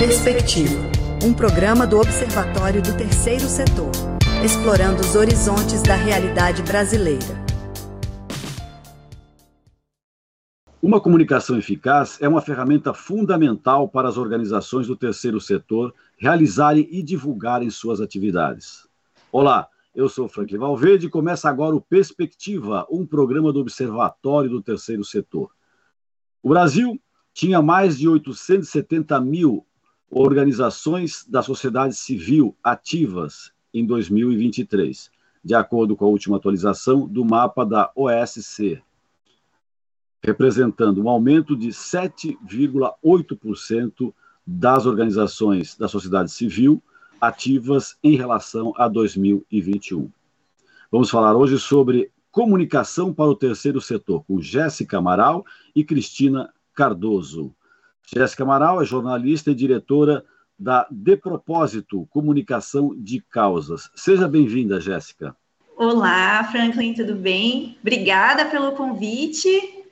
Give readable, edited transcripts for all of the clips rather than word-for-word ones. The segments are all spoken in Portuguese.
Perspectiva, um programa do Observatório do Terceiro Setor, explorando os horizontes da realidade brasileira. Uma comunicação eficaz é uma ferramenta fundamental para as organizações do terceiro setor realizarem e divulgarem suas atividades. Olá, eu sou Franklin Valverde e começa agora o Perspectiva, um programa do Observatório do Terceiro Setor. O Brasil tinha mais de 870 mil organizações da sociedade civil ativas em 2023, de acordo com a última atualização do mapa da OSCE, representando um aumento de 7,8% das organizações da sociedade civil ativas em relação a 2021. Vamos falar hoje sobre comunicação para o terceiro setor, com Jéssica Amaral e Cristina Cardoso. Jéssica Amaral é jornalista e diretora da De Propósito, Comunicação de Causas. Seja bem-vinda, Jéssica. Olá, Franklin, tudo bem? Obrigada pelo convite.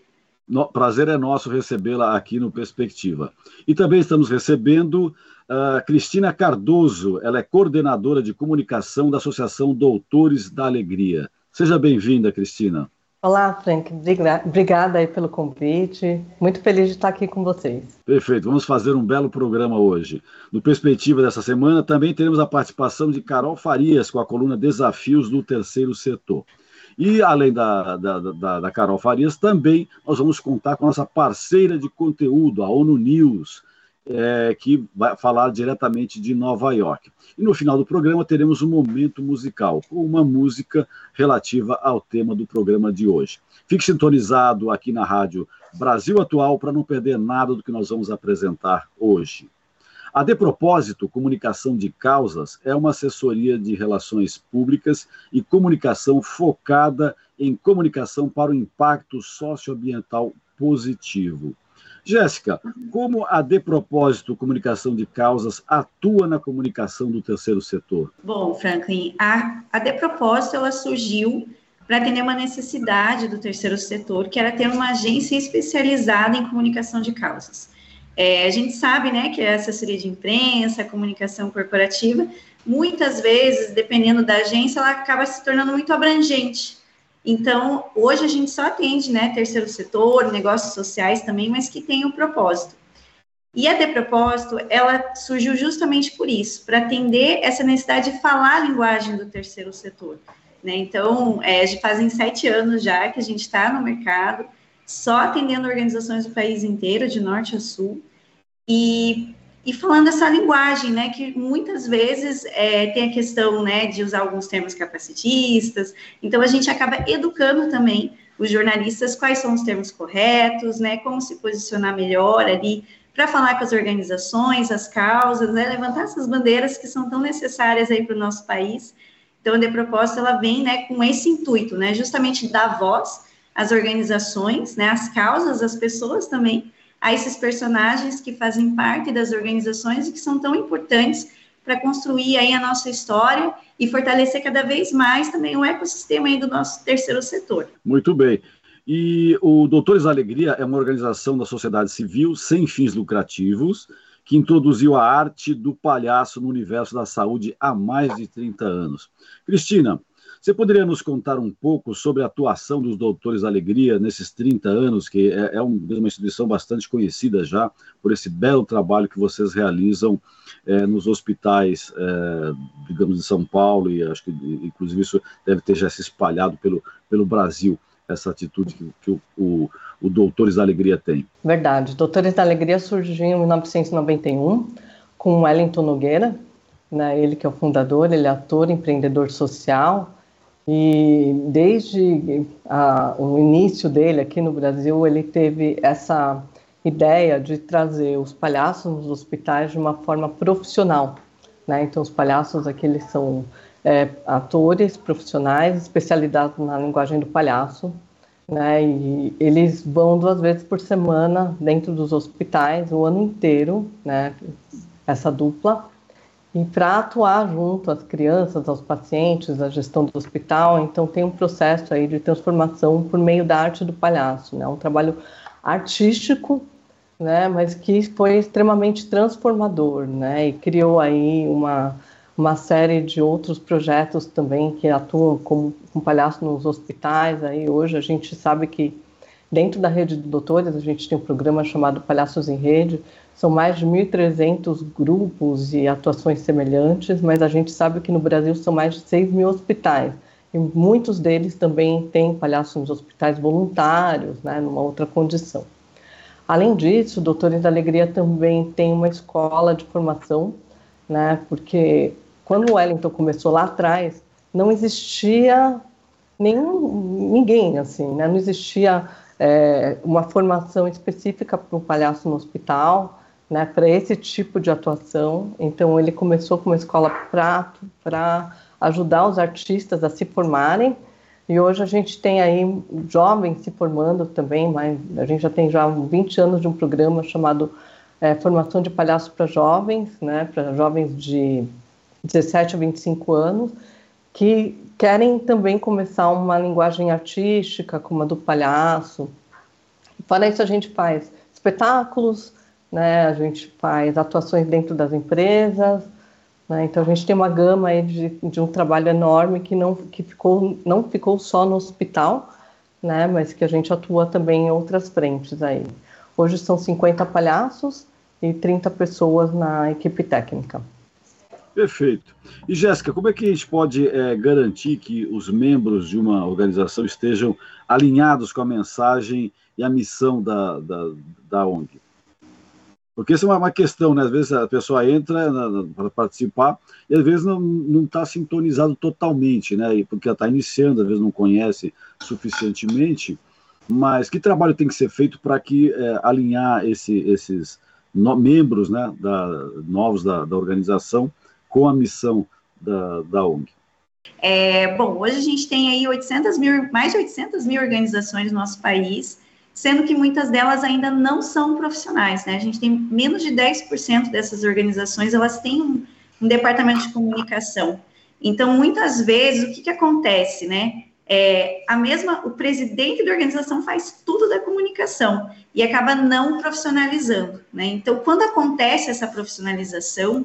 Prazer é nosso recebê-la aqui no Perspectiva. E também estamos recebendo Cristina Cardoso, ela é coordenadora de comunicação da Associação Doutores da Alegria. Seja bem-vinda, Cristina. Olá, Frank. Obrigada aí pelo convite. Muito feliz de estar aqui com vocês. Perfeito. Vamos fazer um belo programa hoje. No Perspectiva dessa semana, também teremos a participação de Carol Farias com a coluna Desafios do Terceiro Setor. E, além da Carol Farias, também nós vamos contar com a nossa parceira de conteúdo, a ONU News, que vai falar diretamente de Nova York. E no final do programa teremos um momento musical, com uma música relativa ao tema do programa de hoje. Fique sintonizado aqui na Rádio Brasil Atual para não perder nada do que nós vamos apresentar hoje. A De Propósito, Comunicação de Causas, é uma assessoria de relações públicas e comunicação focada em comunicação para o impacto socioambiental positivo. Jéssica, como a De Propósito, Comunicação de Causas atua na comunicação do terceiro setor? Bom, Franklin, a De Propósito ela surgiu para atender uma necessidade do terceiro setor, que era ter uma agência especializada em comunicação de causas. A gente sabe, né, que a assessoria de imprensa, a comunicação corporativa, muitas vezes, dependendo da agência, ela acaba se tornando muito abrangente. Então, hoje a gente só atende, né, terceiro setor, negócios sociais também, mas que tem um propósito. E a De Propósito, ela surgiu justamente por isso, para atender essa necessidade de falar a linguagem do terceiro setor, né? Então, fazem 7 anos já que a gente está no mercado, só atendendo organizações do país inteiro, de norte a sul, e falando essa linguagem, né, que muitas vezes tem a questão, né, de usar alguns termos capacitistas, então a gente acaba educando também os jornalistas quais são os termos corretos, né, como se posicionar melhor ali, para falar com as organizações, as causas, né, levantar essas bandeiras que são tão necessárias aí para o nosso país. Então, a De Propósito, ela vem, né, com esse intuito, né, justamente dar voz às organizações, né, às causas, às pessoas também, a esses personagens que fazem parte das organizações e que são tão importantes para construir aí a nossa história e fortalecer cada vez mais também o ecossistema aí do nosso terceiro setor. Muito bem. E o Doutores da Alegria é uma organização da sociedade civil sem fins lucrativos que introduziu a arte do palhaço no universo da saúde há mais de 30 anos. Cristina, você poderia nos contar um pouco sobre a atuação dos Doutores da Alegria nesses 30 anos, que é uma instituição bastante conhecida já por esse belo trabalho que vocês realizam nos hospitais, digamos, de São Paulo, e acho que, inclusive, isso deve ter já se espalhado pelo Brasil, essa atitude que o Doutores da Alegria tem. Verdade. Doutores da Alegria surgiu em 1991 com Wellington Nogueira, né, ele que é o fundador, ele é ator, empreendedor social, e desde o início dele aqui no Brasil, ele teve essa ideia de trazer os palhaços nos hospitais de uma forma profissional, né? Então, os palhaços aqui, eles são atores profissionais especializados na linguagem do palhaço, né? E eles vão 2 vezes por semana dentro dos hospitais, o ano inteiro, né? Essa dupla, e para atuar junto às crianças, aos pacientes, à gestão do hospital. Então tem um processo aí de transformação por meio da arte do palhaço, né? Um trabalho artístico, né, mas que foi extremamente transformador, né, e criou aí uma série de outros projetos também que atuam com palhaço nos hospitais. Aí hoje a gente sabe que dentro da rede de doutores a gente tem um programa chamado Palhaços em Rede, são mais de 1.300 grupos e atuações semelhantes, mas a gente sabe que no Brasil são mais de 6.000 hospitais, e muitos deles também têm palhaços nos hospitais voluntários, né, numa outra condição. Além disso, Doutores da Alegria também tem uma escola de formação, né, porque quando o Wellington começou lá atrás, não existia ninguém, assim, né, não existia uma formação específica para o palhaço no hospital, né, para esse tipo de atuação. Então ele começou com uma escola para ajudar os artistas a se formarem, e hoje a gente tem aí jovens se formando também, mas a gente já tem 20 anos de um programa chamado Formação de Palhaço para Jovens, né, para jovens de 17 a 25 anos, que querem também começar uma linguagem artística, como a do palhaço. Para isso a gente faz espetáculos, né, a gente faz atuações dentro das empresas, né, então a gente tem uma gama aí de um trabalho enorme que não ficou só no hospital, né, mas que a gente atua também em outras frentes aí. Hoje são 50 palhaços e 30 pessoas na equipe técnica. Perfeito. E, Jéssica, como é que a gente pode garantir que os membros de uma organização estejam alinhados com a mensagem e a missão da ONG? Porque isso é uma questão, né? Às vezes a pessoa entra para participar e às vezes não está sintonizado totalmente, né? Porque ela está iniciando, às vezes não conhece suficientemente, mas que trabalho tem que ser feito para que alinhar esses membros, né, novos da organização com a missão da ONG? Bom, hoje a gente tem aí mais de 800 mil organizações no nosso país, sendo que muitas delas ainda não são profissionais, né? A gente tem menos de 10% dessas organizações, elas têm um departamento de comunicação. Então, muitas vezes, o que acontece, né? O presidente da organização faz tudo da comunicação e acaba não profissionalizando, né? Então, quando acontece essa profissionalização,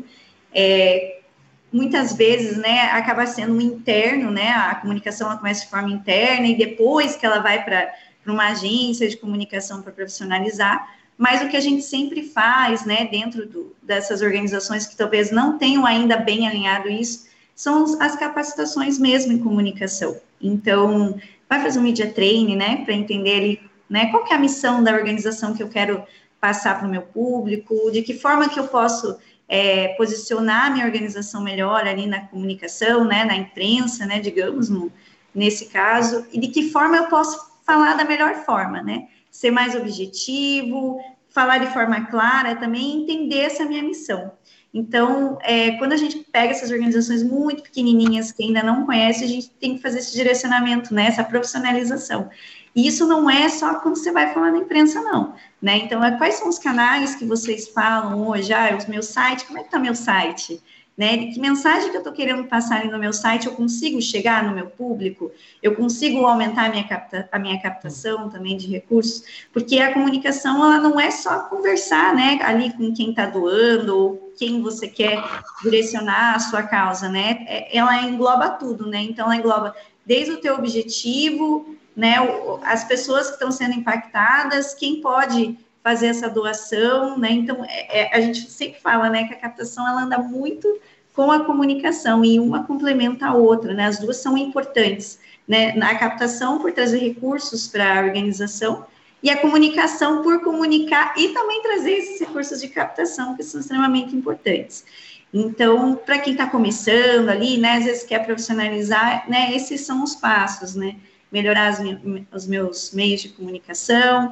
muitas vezes, né, acaba sendo um interno, né? A comunicação ela começa de forma interna e depois que ela vai para uma agência de comunicação para profissionalizar, mas o que a gente sempre faz, né, dentro dessas organizações que talvez não tenham ainda bem alinhado isso, são as capacitações mesmo em comunicação. Então, vai fazer um media training, né, para entender ali, né, qual que é a missão da organização que eu quero passar para o meu público, de que forma que eu posso posicionar a minha organização melhor ali na comunicação, né, na imprensa, né, digamos, nesse caso, e de que forma eu posso falar da melhor forma, né? Ser mais objetivo, falar de forma clara também, entender essa minha missão. Então, quando a gente pega essas organizações muito pequenininhas que ainda não conhece, a gente tem que fazer esse direcionamento, né? Essa profissionalização. E isso não é só quando você vai falar na imprensa, não, né? Então, quais são os canais que vocês falam hoje? Os meus sites, como é que está meu site? Né, que mensagem que eu estou querendo passar ali no meu site, eu consigo chegar no meu público, eu consigo aumentar a minha captação também de recursos, porque a comunicação, ela não é só conversar, né, ali com quem está doando, ou quem você quer direcionar a sua causa, né, ela engloba tudo, né, então ela engloba desde o teu objetivo, né, as pessoas que estão sendo impactadas, quem pode fazer essa doação, né, então a gente sempre fala, né, que a captação ela anda muito com a comunicação e uma complementa a outra, né, as duas são importantes, né, a captação por trazer recursos para a organização e a comunicação por comunicar e também trazer esses recursos de captação que são extremamente importantes. Então, para quem está começando ali, né, às vezes quer profissionalizar, né, esses são os passos, né, melhorar os meus meios de comunicação,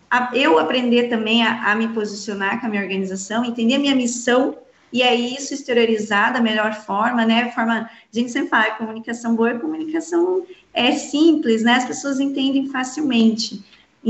eu aprender também a me posicionar com a minha organização, entender a minha missão, e aí isso exteriorizar da melhor forma, né, a gente sempre fala, comunicação boa é comunicação simples, né, as pessoas entendem facilmente,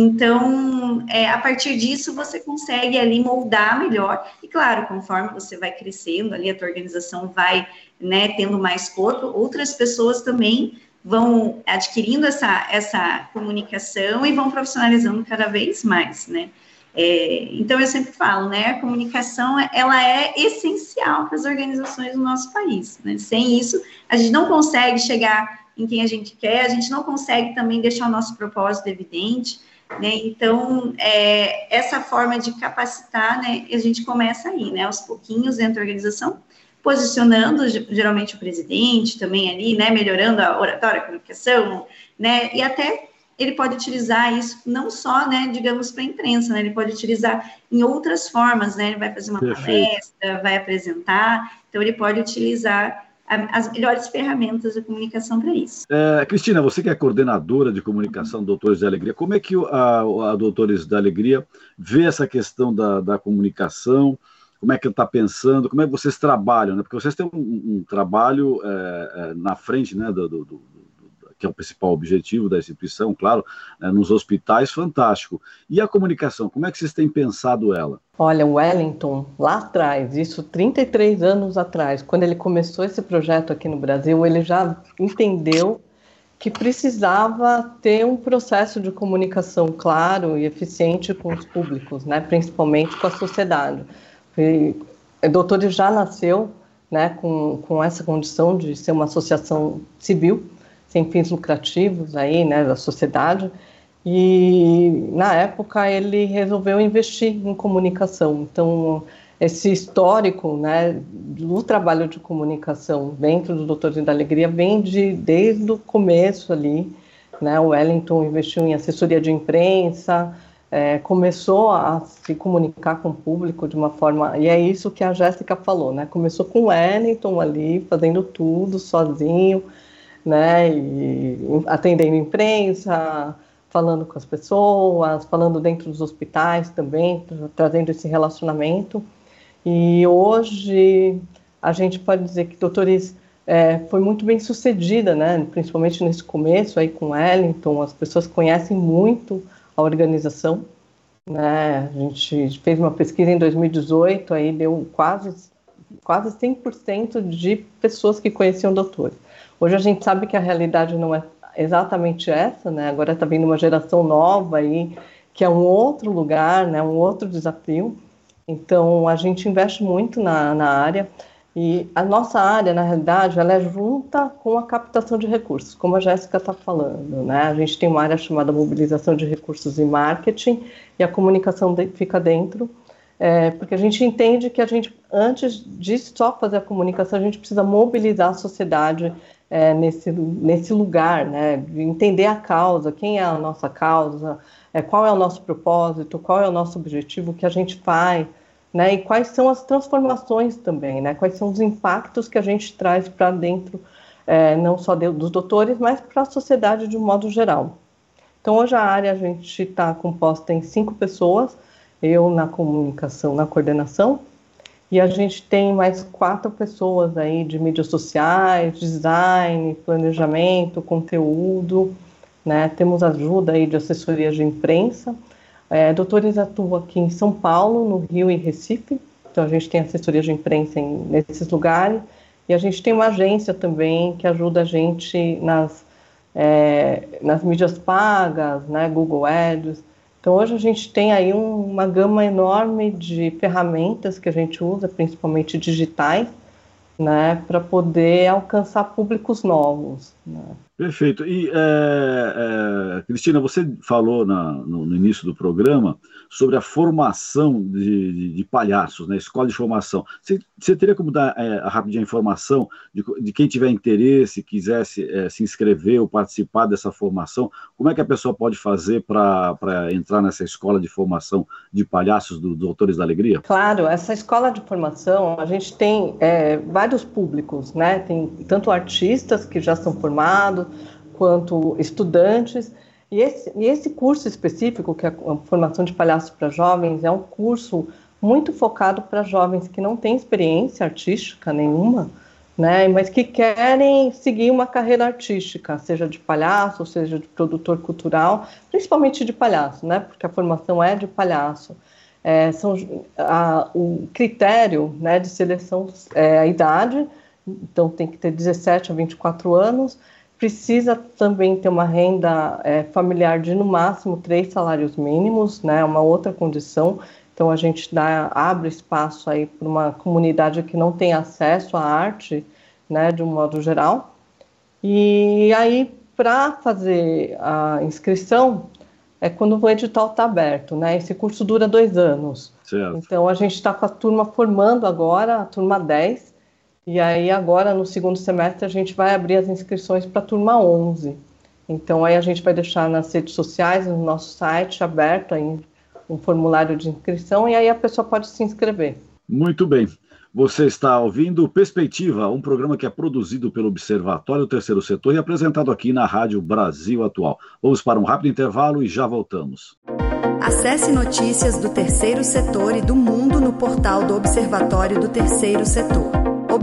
então, a partir disso, você consegue ali moldar melhor, e claro, conforme você vai crescendo, ali a tua organização vai, né, tendo mais corpo, outras pessoas também vão adquirindo essa comunicação e vão profissionalizando cada vez mais, né? Então, eu sempre falo, né, a comunicação, ela é essencial para as organizações do nosso país, né? Sem isso, a gente não consegue chegar em quem a gente quer, a gente não consegue também deixar o nosso propósito evidente, né? Então, essa forma de capacitar, né, a gente começa aí, né, aos pouquinhos dentro da organização, posicionando geralmente o presidente também ali, né, melhorando a oratória, a comunicação, né, e até ele pode utilizar isso não só, né, digamos, para a imprensa, né, ele pode utilizar em outras formas, né, ele vai fazer uma palestra, vai apresentar, então ele pode utilizar as melhores ferramentas de comunicação para isso. Cristina, você que é coordenadora de comunicação do Doutores da Alegria, como é que a Doutores da Alegria vê essa questão da comunicação? Como é que ele está pensando? Como é que vocês trabalham? Né? Porque vocês têm um trabalho na frente, né, que é o principal objetivo da instituição, claro, nos hospitais, fantástico. E a comunicação, como é que vocês têm pensado ela? Olha, o Wellington, lá atrás, isso 33 anos atrás, quando ele começou esse projeto aqui no Brasil, ele já entendeu que precisava ter um processo de comunicação claro e eficiente com os públicos, né, principalmente com a sociedade. O Doutores já nasceu, né, com essa condição de ser uma associação civil, sem fins lucrativos aí, né, da sociedade, e na época ele resolveu investir em comunicação. Então, esse histórico, né, do trabalho de comunicação dentro do Doutores da Alegria vem desde o começo ali, né, o Wellington investiu em assessoria de imprensa, começou a se comunicar com o público de uma forma, e é isso que a Jéssica falou, né, começou com o Wellington ali, fazendo tudo sozinho, né, e atendendo imprensa, falando com as pessoas, falando dentro dos hospitais também, trazendo esse relacionamento. E hoje a gente pode dizer que Doutores foi muito bem sucedida, né, principalmente nesse começo aí com o Wellington, as pessoas conhecem muito a organização, né, a gente fez uma pesquisa em 2018, aí deu quase 100% de pessoas que conheciam Doutores. Hoje a gente sabe que a realidade não é exatamente essa, né? Agora está vindo uma geração nova aí, que é um outro lugar, né? Um outro desafio. Então, a gente investe muito na área. E a nossa área, na realidade, ela é junta com a captação de recursos, como a Jéssica está falando, né? A gente tem uma área chamada mobilização de recursos e marketing, e a comunicação fica dentro, porque a gente entende que a gente, antes de só fazer a comunicação, a gente precisa mobilizar a sociedade nesse lugar, né, de entender a causa, quem é a nossa causa, qual é o nosso propósito, qual é o nosso objetivo, o que a gente faz, né, e quais são as transformações também, né, quais são os impactos que a gente traz para dentro, não só dos doutores, mas para a sociedade de um modo geral. Então, hoje a área a gente está composta em 5 pessoas, eu na comunicação, na coordenação, e a gente tem mais 4 pessoas aí de mídias sociais, design, planejamento, conteúdo, né? Temos ajuda aí de assessoria de imprensa. Doutores atua aqui em São Paulo, no Rio e Recife, então a gente tem assessoria de imprensa nesses lugares, e a gente tem uma agência também que ajuda a gente nas mídias pagas, né? Google Ads. Então, hoje a gente tem aí uma gama enorme de ferramentas que a gente usa, principalmente digitais, né, para poder alcançar públicos novos, né. Perfeito. E, Cristina, você falou no início do programa sobre a formação de palhaços, né, escola de formação. Você teria como dar rapidinho a informação de quem tiver interesse, quisesse se inscrever ou participar dessa formação, como é que a pessoa pode fazer para entrar nessa escola de formação de palhaços dos Doutores da Alegria? Claro, essa escola de formação, a gente tem vários públicos, né? Tem tanto artistas que já são formados, quanto estudantes, e esse curso específico, que é a formação de palhaços para jovens, é um curso muito focado para jovens que não têm experiência artística nenhuma, né, mas que querem seguir uma carreira artística, seja de palhaço, seja de produtor cultural, principalmente de palhaço, né, porque a formação é de palhaço. O critério, né, de seleção é a idade, então tem que ter 17 a 24 anos, precisa também ter uma renda familiar de no máximo 3 salários mínimos, né? Uma outra condição. Então a gente abre espaço aí para uma comunidade que não tem acesso à arte, né, de um modo geral. E aí, para fazer a inscrição, é quando o edital está aberto, né? Esse curso dura 2 anos. Certo. Então a gente está com a turma formando agora, a turma 10, e aí agora no segundo semestre a gente vai abrir as inscrições para a turma 11. Então aí a gente vai deixar nas redes sociais, no nosso site aberto aí um formulário de inscrição, e aí a pessoa pode se inscrever. Muito bem. Você está ouvindo Perspectiva, um programa que é produzido pelo Observatório do Terceiro Setor e apresentado aqui na Rádio Brasil Atual. Vamos para um rápido intervalo e já voltamos. Acesse notícias do Terceiro Setor e do mundo no portal do Observatório do Terceiro Setor.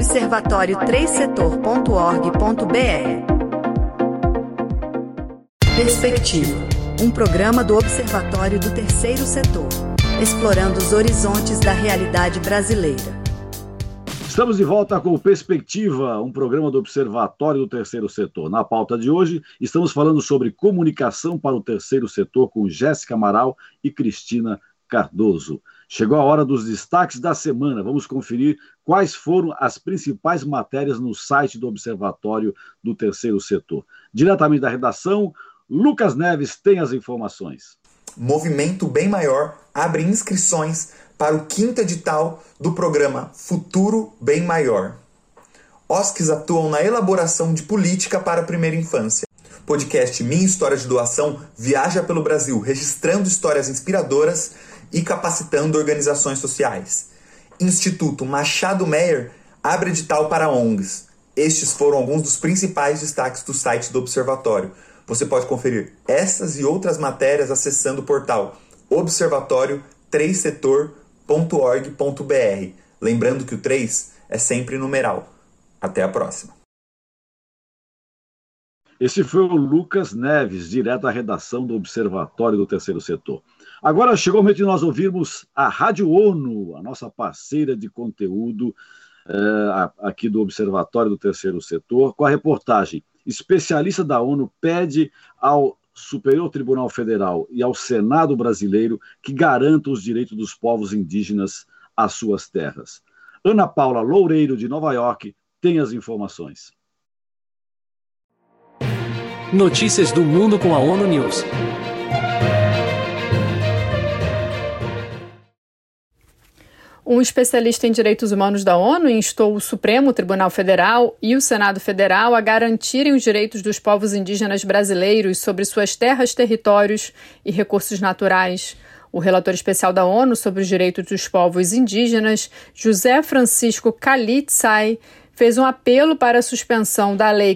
observatório3setor.org.br. Perspectiva, um programa do Observatório do Terceiro Setor, explorando os horizontes da realidade brasileira. Estamos de volta com o Perspectiva, um programa do Observatório do Terceiro Setor. Na pauta de hoje, estamos falando sobre comunicação para o terceiro setor com Jéssica Amaral e Cristina Cardoso. Chegou a hora dos destaques da semana. Vamos conferir quais foram as principais matérias no site do Observatório do Terceiro Setor. Diretamente da redação, Lucas Neves tem as informações. Movimento Bem Maior abre inscrições para o 5º edital do programa Futuro Bem Maior. OSCs atuam na elaboração de política para a primeira infância. Podcast Minha História de Doação viaja pelo Brasil, registrando histórias inspiradoras e capacitando organizações sociais. Instituto Machado Meyer abre edital para ONGs. Estes foram alguns dos principais destaques do site do Observatório. Você pode conferir essas e outras matérias acessando o portal observatório3setor.org.br. Lembrando que o 3 é sempre numeral. Até a próxima. Esse foi o Lucas Neves, direto da redação do Observatório do Terceiro Setor. Agora chegou o momento de nós ouvirmos a Rádio ONU, a nossa parceira de conteúdo aqui do Observatório do Terceiro Setor, com a reportagem Especialista da ONU pede ao Superior Tribunal Federal e ao Senado brasileiro que garantam os direitos dos povos indígenas às suas terras. Ana Paula Loureiro, de Nova York, tem as informações. Notícias do mundo com a ONU News. Um especialista em direitos humanos da ONU instou o Supremo Tribunal Federal e o Senado Federal a garantirem os direitos dos povos indígenas brasileiros sobre suas terras, territórios e recursos naturais. O relator especial da ONU sobre os direitos dos povos indígenas, José Francisco Khalid-Say, fez um apelo para a suspensão da Lei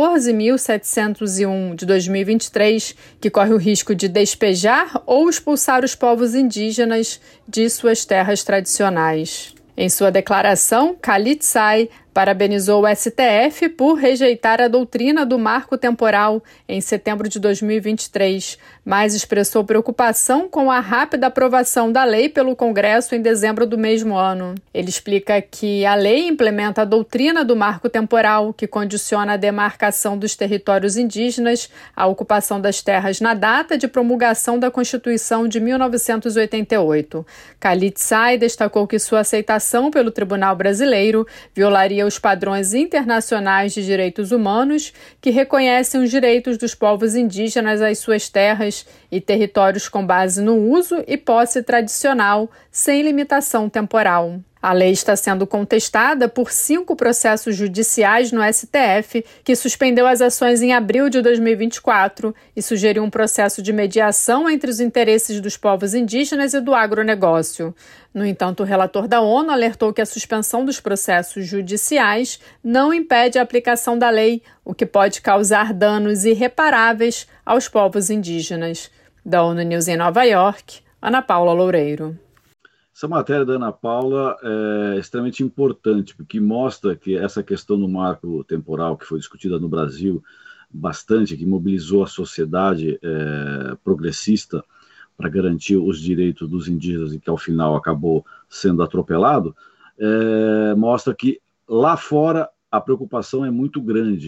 14.701 de 2023, que corre o risco de despejar ou expulsar os povos indígenas de suas terras tradicionais. Em sua declaração, Khalid-Say parabenizou o STF por rejeitar a doutrina do marco temporal em setembro de 2023, mas expressou preocupação com a rápida aprovação da lei pelo Congresso em dezembro do mesmo ano. Ele explica que a lei implementa a doutrina do marco temporal, que condiciona a demarcação dos territórios indígenas à ocupação das terras na data de promulgação da Constituição de 1988. Khalid-Say destacou que sua aceitação pelo Tribunal Brasileiro violaria os padrões internacionais de direitos humanos que reconhecem os direitos dos povos indígenas às suas terras e territórios com base no uso e posse tradicional, sem limitação temporal. A lei está sendo contestada por 5 processos judiciais no STF, que suspendeu as ações em abril de 2024 e sugeriu um processo de mediação entre os interesses dos povos indígenas e do agronegócio. No entanto, o relator da ONU alertou que a suspensão dos processos judiciais não impede a aplicação da lei, o que pode causar danos irreparáveis aos povos indígenas. Da ONU News em Nova York, Ana Paula Loureiro. Essa matéria da Ana Paula é extremamente importante, porque mostra que essa questão do marco temporal que foi discutida no Brasil bastante, que mobilizou a sociedade progressista para garantir os direitos dos indígenas e que ao final acabou sendo atropelado, mostra que lá fora a preocupação é muito grande.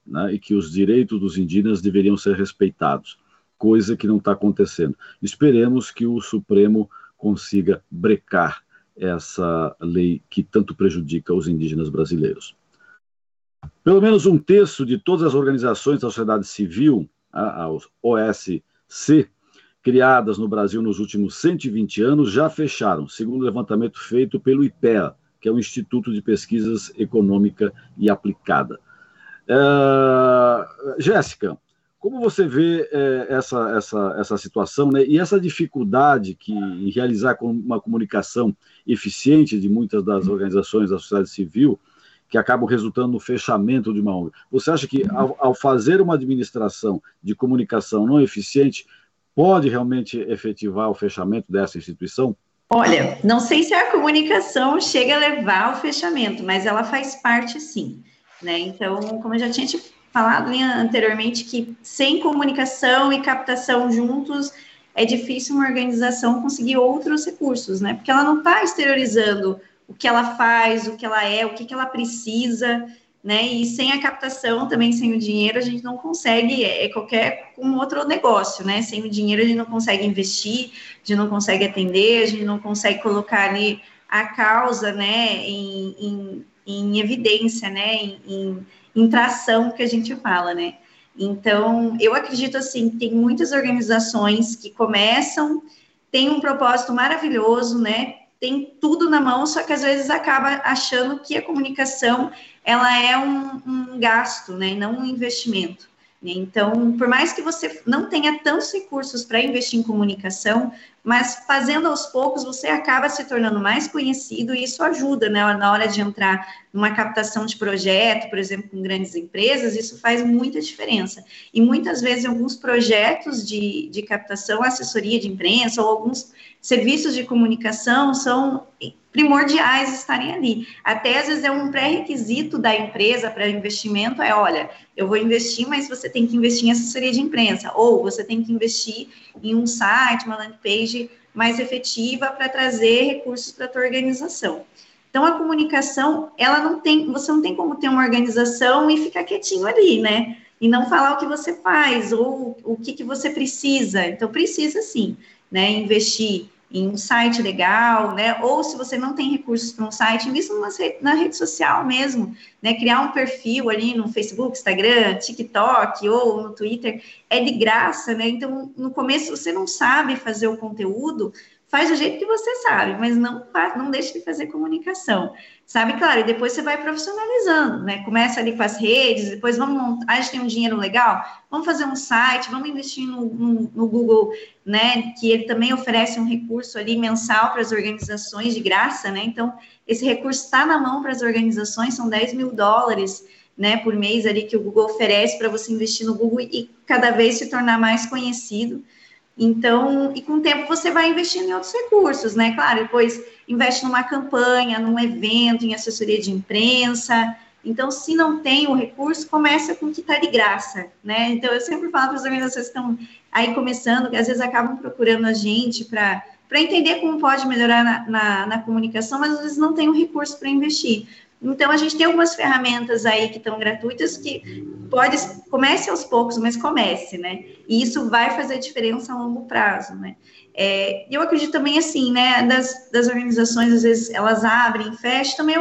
né, e que os direitos dos indígenas deveriam ser respeitados, coisa que não está acontecendo. Esperemos que o Supremo consiga brecar essa lei que tanto prejudica os indígenas brasileiros. Pelo menos um terço de todas as organizações da sociedade civil, as OSC, criadas no Brasil nos últimos 120 anos, já fecharam, segundo o levantamento feito pelo IPEA, que é o Instituto de Pesquisas Econômica e Aplicada. Jéssica, como você vê essa situação, né, e essa dificuldade em realizar uma comunicação eficiente de muitas das organizações da sociedade civil, que acabam resultando no fechamento de uma ONG? Você acha que, ao fazer uma administração de comunicação não eficiente, pode realmente efetivar o fechamento dessa instituição? Olha, não sei se a comunicação chega a levar ao fechamento, mas ela faz parte, sim, né? Então, como eu já tinha te falado anteriormente, que sem comunicação e captação juntos, é difícil uma organização conseguir outros recursos, né? Porque ela não está exteriorizando o que ela faz, o que ela é, o que ela precisa, né? E sem a captação, também sem o dinheiro, a gente não consegue, qualquer outro negócio, né? Sem o dinheiro, a gente não consegue investir, a gente não consegue atender, a gente não consegue colocar ali a causa, né, em evidência, né, em tração, que a gente fala, né? Então, eu acredito, assim, que tem muitas organizações que começam, têm um propósito maravilhoso, né? Tem tudo na mão, só que às vezes acaba achando que a comunicação, ela é um gasto, né, e não um investimento. Então, por mais que você não tenha tantos recursos para investir em comunicação, mas fazendo aos poucos, você acaba se tornando mais conhecido, e isso ajuda, né, na hora de entrar numa captação de projeto, por exemplo, com grandes empresas, isso faz muita diferença. E muitas vezes, alguns projetos de captação, assessoria de imprensa, ou alguns serviços de comunicação são primordiais estarem ali. Até, às vezes, é um pré-requisito da empresa para investimento, olha, eu vou investir, mas você tem que investir em assessoria de imprensa, ou você tem que investir em um site, uma landing page mais efetiva para trazer recursos para a tua organização. Então, a comunicação, você não tem como ter uma organização e ficar quietinho ali, né? E não falar o que você faz, ou o que você precisa. Então, precisa sim, né, investir em um site legal, né, ou se você não tem recursos para um site, invista na rede social mesmo, né, criar um perfil ali no Facebook, Instagram, TikTok ou no Twitter, é de graça, né, então no começo você não sabe fazer o conteúdo, faz do jeito que você sabe, mas não deixe de fazer comunicação, sabe? Claro, e depois você vai profissionalizando, né? Começa ali com as redes, depois a gente tem um dinheiro legal, vamos fazer um site, vamos investir no Google, né? Que ele também oferece um recurso ali mensal para as organizações de graça, né? Então, esse recurso está na mão para as organizações, são $10 mil, né? Por mês ali que o Google oferece para você investir no Google e cada vez se tornar mais conhecido. Então, e com o tempo você vai investindo em outros recursos, né? Claro, depois investe numa campanha, num evento, em assessoria de imprensa. Então, se não tem o recurso, começa com o que está de graça, né? Então, eu sempre falo para as organizações que estão aí começando, que às vezes acabam procurando a gente para entender como pode melhorar na comunicação, mas às vezes não tem o recurso para investir. Então, a gente tem algumas ferramentas aí que estão gratuitas que comece aos poucos, mas comece, né? E isso vai fazer diferença a longo prazo, né? Eu acredito também, assim, né, das organizações, às vezes, elas abrem, fecham, também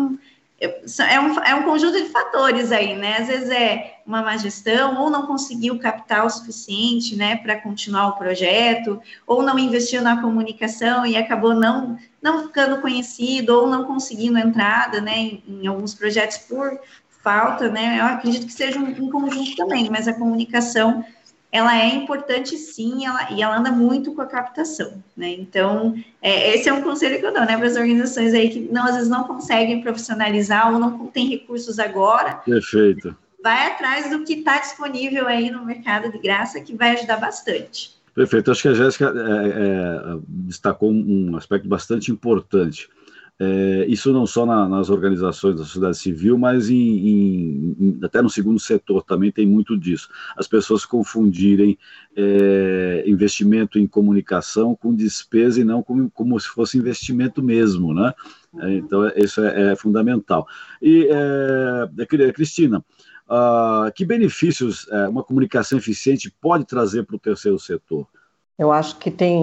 é um conjunto de fatores aí, né? Às vezes é uma má gestão, ou não conseguiu capital o suficiente, né, para continuar o projeto, ou não investiu na comunicação e acabou não ficando conhecido, ou não conseguindo entrada, né, em alguns projetos por falta, né? Eu acredito que seja um conjunto também, mas a comunicação, ela é importante sim, e ela anda muito com a captação, né? Então, esse é um conselho que eu dou, né, para as organizações aí que às vezes não conseguem profissionalizar ou não tem recursos agora. Perfeito. Vai atrás do que está disponível aí no mercado de graça, que vai ajudar bastante. Perfeito. Acho que a Jéssica destacou um aspecto bastante importante. Isso não só nas organizações da sociedade civil, mas até no segundo setor também tem muito disso. As pessoas confundirem investimento em comunicação com despesa e não como se fosse investimento mesmo, né? Então, isso é fundamental. E, Cristina, que benefícios uma comunicação eficiente pode trazer para o terceiro setor? Eu acho que tem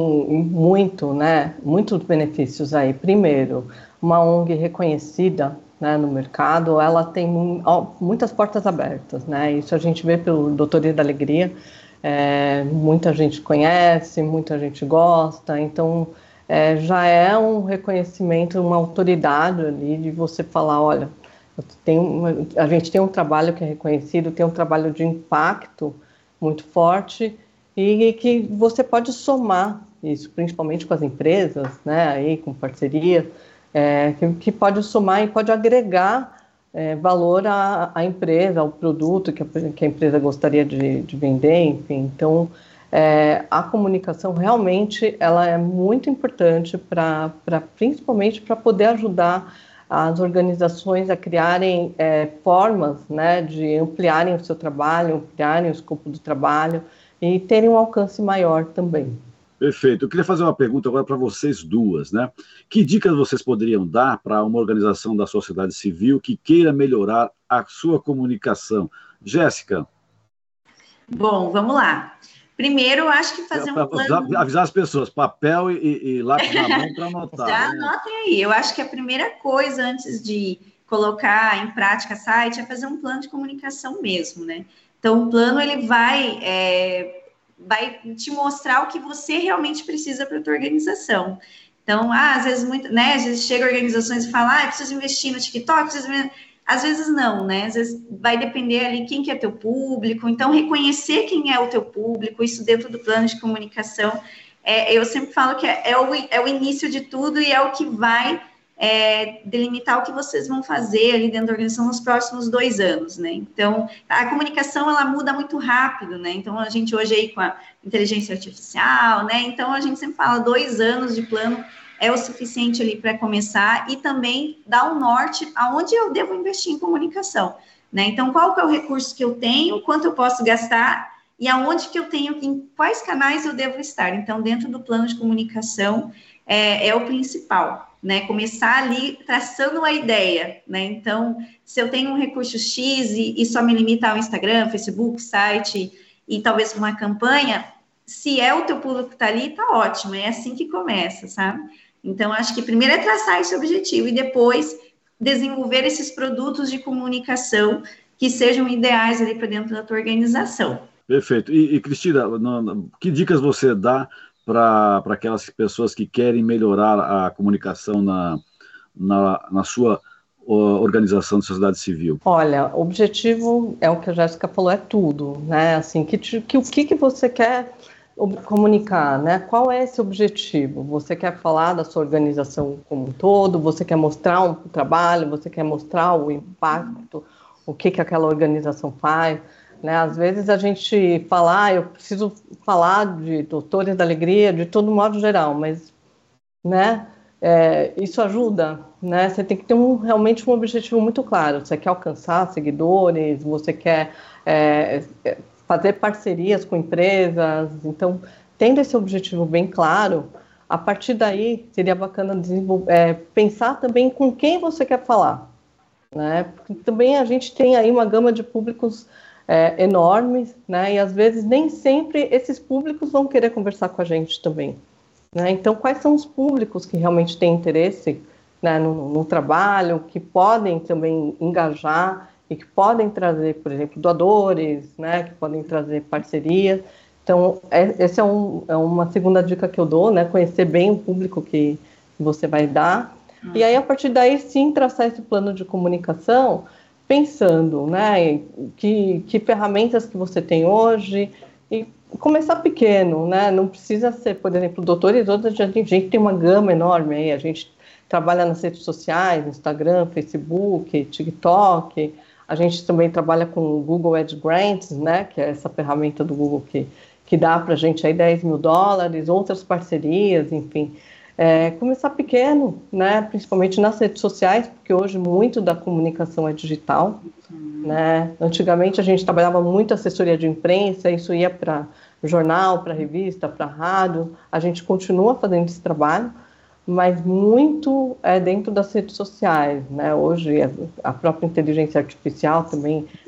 muitos benefícios aí. Primeiro, uma ONG reconhecida, né, no mercado, ela tem muitas portas abertas, né? Isso a gente vê pelo Doutoria da Alegria, muita gente conhece, muita gente gosta, então já é um reconhecimento, uma autoridade ali de você falar, olha, a gente tem um trabalho que é reconhecido, tem um trabalho de impacto muito forte, e que você pode somar isso, principalmente com as empresas, né, aí, com parceria, que pode somar e pode agregar valor à empresa, ao produto que a empresa gostaria de vender, enfim. Então, a comunicação realmente ela é muito importante principalmente para poder ajudar as organizações a criarem formas, né, de ampliarem o seu trabalho, ampliarem o escopo do trabalho, e terem um alcance maior também. Perfeito. Eu queria fazer uma pergunta agora para vocês duas, né? Que dicas vocês poderiam dar para uma organização da sociedade civil que queira melhorar a sua comunicação? Jéssica? Bom, vamos lá. Primeiro, eu acho que fazer um plano... Avisar as pessoas, papel e lápis na mão para anotar. Já anotem aí. Eu acho que a primeira coisa, antes de colocar em prática site, é fazer um plano de comunicação mesmo, né? Então, o plano, ele vai te mostrar o que você realmente precisa para a tua organização. Então, às vezes chega organizações e fala, preciso investir no TikTok, às vezes não, né? Às vezes vai depender ali quem que é teu público, então reconhecer quem é o teu público, isso dentro do plano de comunicação, eu sempre falo que é o início de tudo e é o que vai delimitar o que vocês vão fazer ali dentro da organização nos próximos 2 anos, né? Então, a comunicação, ela muda muito rápido, né? Então, a gente hoje aí com a inteligência artificial, né? Então, a gente sempre fala 2 anos de plano é o suficiente ali para começar e também dar um norte aonde eu devo investir em comunicação, né? Então, qual que é o recurso que eu tenho, quanto eu posso gastar e aonde que eu tenho, em quais canais eu devo estar. Então, dentro do plano de comunicação é o principal, né? Começar ali traçando a ideia, né? Então, se eu tenho um recurso X e só me limita ao Instagram, Facebook, site e talvez uma campanha, se é o teu público que está ali, tá ótimo, é assim que começa, sabe? Então, acho que primeiro é traçar esse objetivo e depois desenvolver esses produtos de comunicação que sejam ideais ali para dentro da tua organização. Perfeito. E Cristina, que dicas você dá para aquelas pessoas que querem melhorar a comunicação na sua organização de sociedade civil? Olha, o objetivo é o que a Jéssica falou, é tudo, né? Assim, o que você quer comunicar, né? Qual é esse objetivo? Você quer falar da sua organização como um todo? Você quer mostrar um trabalho? Você quer mostrar o impacto? O que aquela organização faz? Né? Às vezes a gente fala, eu preciso falar de Doutores da Alegria de todo modo geral, mas, né? Isso ajuda, né? Você tem que ter realmente um objetivo muito claro. Você quer alcançar seguidores, você quer fazer parcerias com empresas. Então, tendo esse objetivo bem claro, a partir daí seria bacana pensar também com quem você quer falar, né? Porque também a gente tem aí uma gama de públicos enormes, né? E às vezes nem sempre esses públicos vão querer conversar com a gente também, né? Então, quais são os públicos que realmente têm interesse, né, no trabalho, que podem também engajar e que podem trazer, por exemplo, doadores, né, que podem trazer parcerias. Então, essa é uma segunda dica que eu dou, né, conhecer bem o público que você vai dar. E aí, a partir daí, sim, traçar esse plano de comunicação, pensando, né, que ferramentas que você tem hoje, e começar pequeno, né, não precisa ser, por exemplo, Doutores, a gente tem uma gama enorme aí, a gente trabalha nas redes sociais, Instagram, Facebook, TikTok. A gente também trabalha com o Google Ads Grants, né, que é essa ferramenta do Google que dá para a gente aí $10 mil, outras parcerias, enfim. Começar pequeno, né, principalmente nas redes sociais, porque hoje muito da comunicação é digital. Né? Antigamente a gente trabalhava muito assessoria de imprensa, isso ia para jornal, para revista, para rádio. A gente continua fazendo esse trabalho, mas muito dentro das redes sociais, né? Hoje a própria inteligência artificial também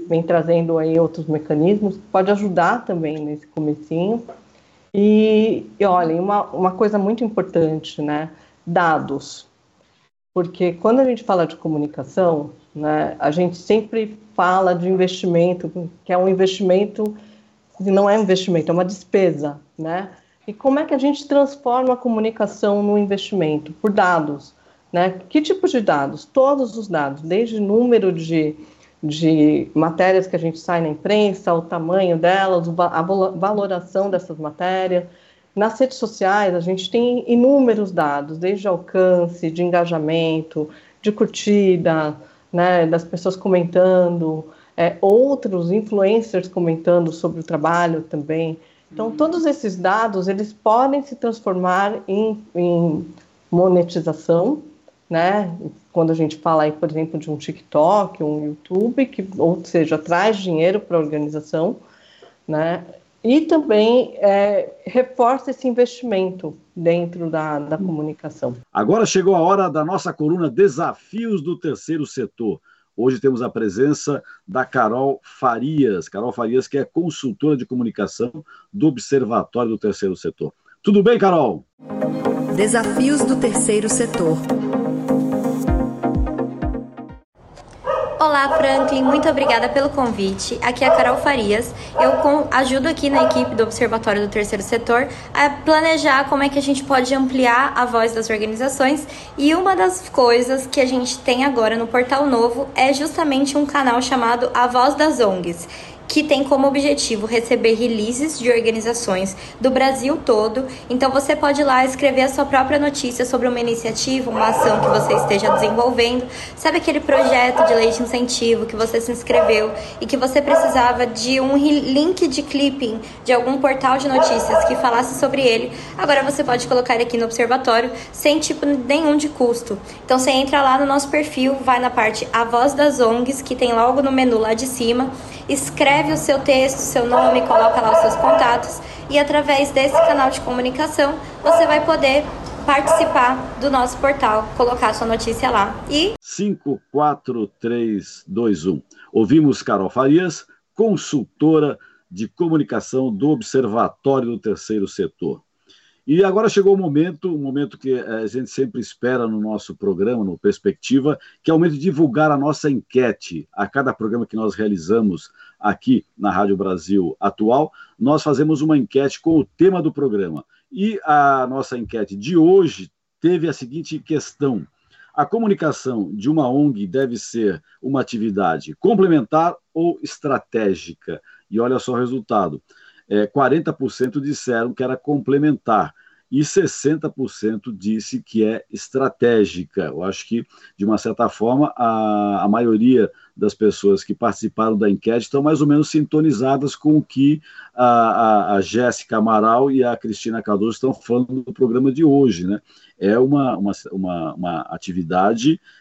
vem trazendo aí outros mecanismos, pode ajudar também nesse comecinho. E olhem, uma coisa muito importante, né? Dados. Porque quando a gente fala de comunicação, né, a gente sempre fala de investimento, que é um investimento, não é um investimento, é uma despesa, né? E como é que a gente transforma a comunicação no investimento? Por dados, né? Que tipo de dados? Todos os dados, desde número de matérias que a gente sai na imprensa, o tamanho delas, a valoração dessas matérias. Nas redes sociais, a gente tem inúmeros dados, desde alcance, de engajamento, de curtida, né, das pessoas comentando, outros influencers comentando sobre o trabalho também. Então, todos esses dados, eles podem se transformar em monetização, né? Quando a gente fala aí, por exemplo, de um TikTok, um YouTube, ou seja, traz dinheiro para a organização, né? E também reforça esse investimento dentro da comunicação. Agora chegou a hora da nossa coluna Desafios do Terceiro Setor. Hoje temos a presença da Carol Farias. Carol Farias, que é consultora de comunicação do Observatório do Terceiro Setor. Tudo bem, Carol? Desafios do Terceiro Setor. Olá, Franklin, muito obrigada pelo convite. Aqui é a Carol Farias. Eu ajudo aqui na equipe do Observatório do Terceiro Setor a planejar como é que a gente pode ampliar a voz das organizações. E uma das coisas que a gente tem agora no Portal Novo é justamente um canal chamado A Voz das ONGs, que tem como objetivo receber releases de organizações do Brasil todo. Então você pode ir lá escrever a sua própria notícia sobre uma iniciativa, uma ação que você esteja desenvolvendo. Sabe aquele projeto de lei de incentivo que você se inscreveu e que você precisava de um link de clipping de algum portal de notícias que falasse sobre ele? Agora você pode colocar ele aqui no Observatório sem tipo nenhum de custo. Então você entra lá no nosso perfil, vai na parte A Voz das ONGs, que tem logo no menu lá de cima, escreve o seu texto, seu nome, coloca lá os seus contatos e através desse canal de comunicação você vai poder participar do nosso portal, colocar sua notícia lá. 5, 4, 3, 2, 1. Ouvimos Carol Farias, consultora de comunicação do Observatório do Terceiro Setor. E agora chegou o momento que a gente sempre espera no nosso programa, no Perspectiva, que é o momento de divulgar a nossa enquete. A cada programa que nós realizamos aqui na Rádio Brasil Atual, nós fazemos uma enquete com o tema do programa. E a nossa enquete de hoje teve a seguinte questão: a comunicação de uma ONG deve ser uma atividade complementar ou estratégica? E olha só o resultado. 40% disseram que era complementar e 60% disse que é estratégica. Eu acho que, de uma certa forma, a maioria das pessoas que participaram da enquete estão mais ou menos sintonizadas com o que a Jéssica Amaral e a Cristina Cardoso estão falando do programa de hoje, né? É uma atividade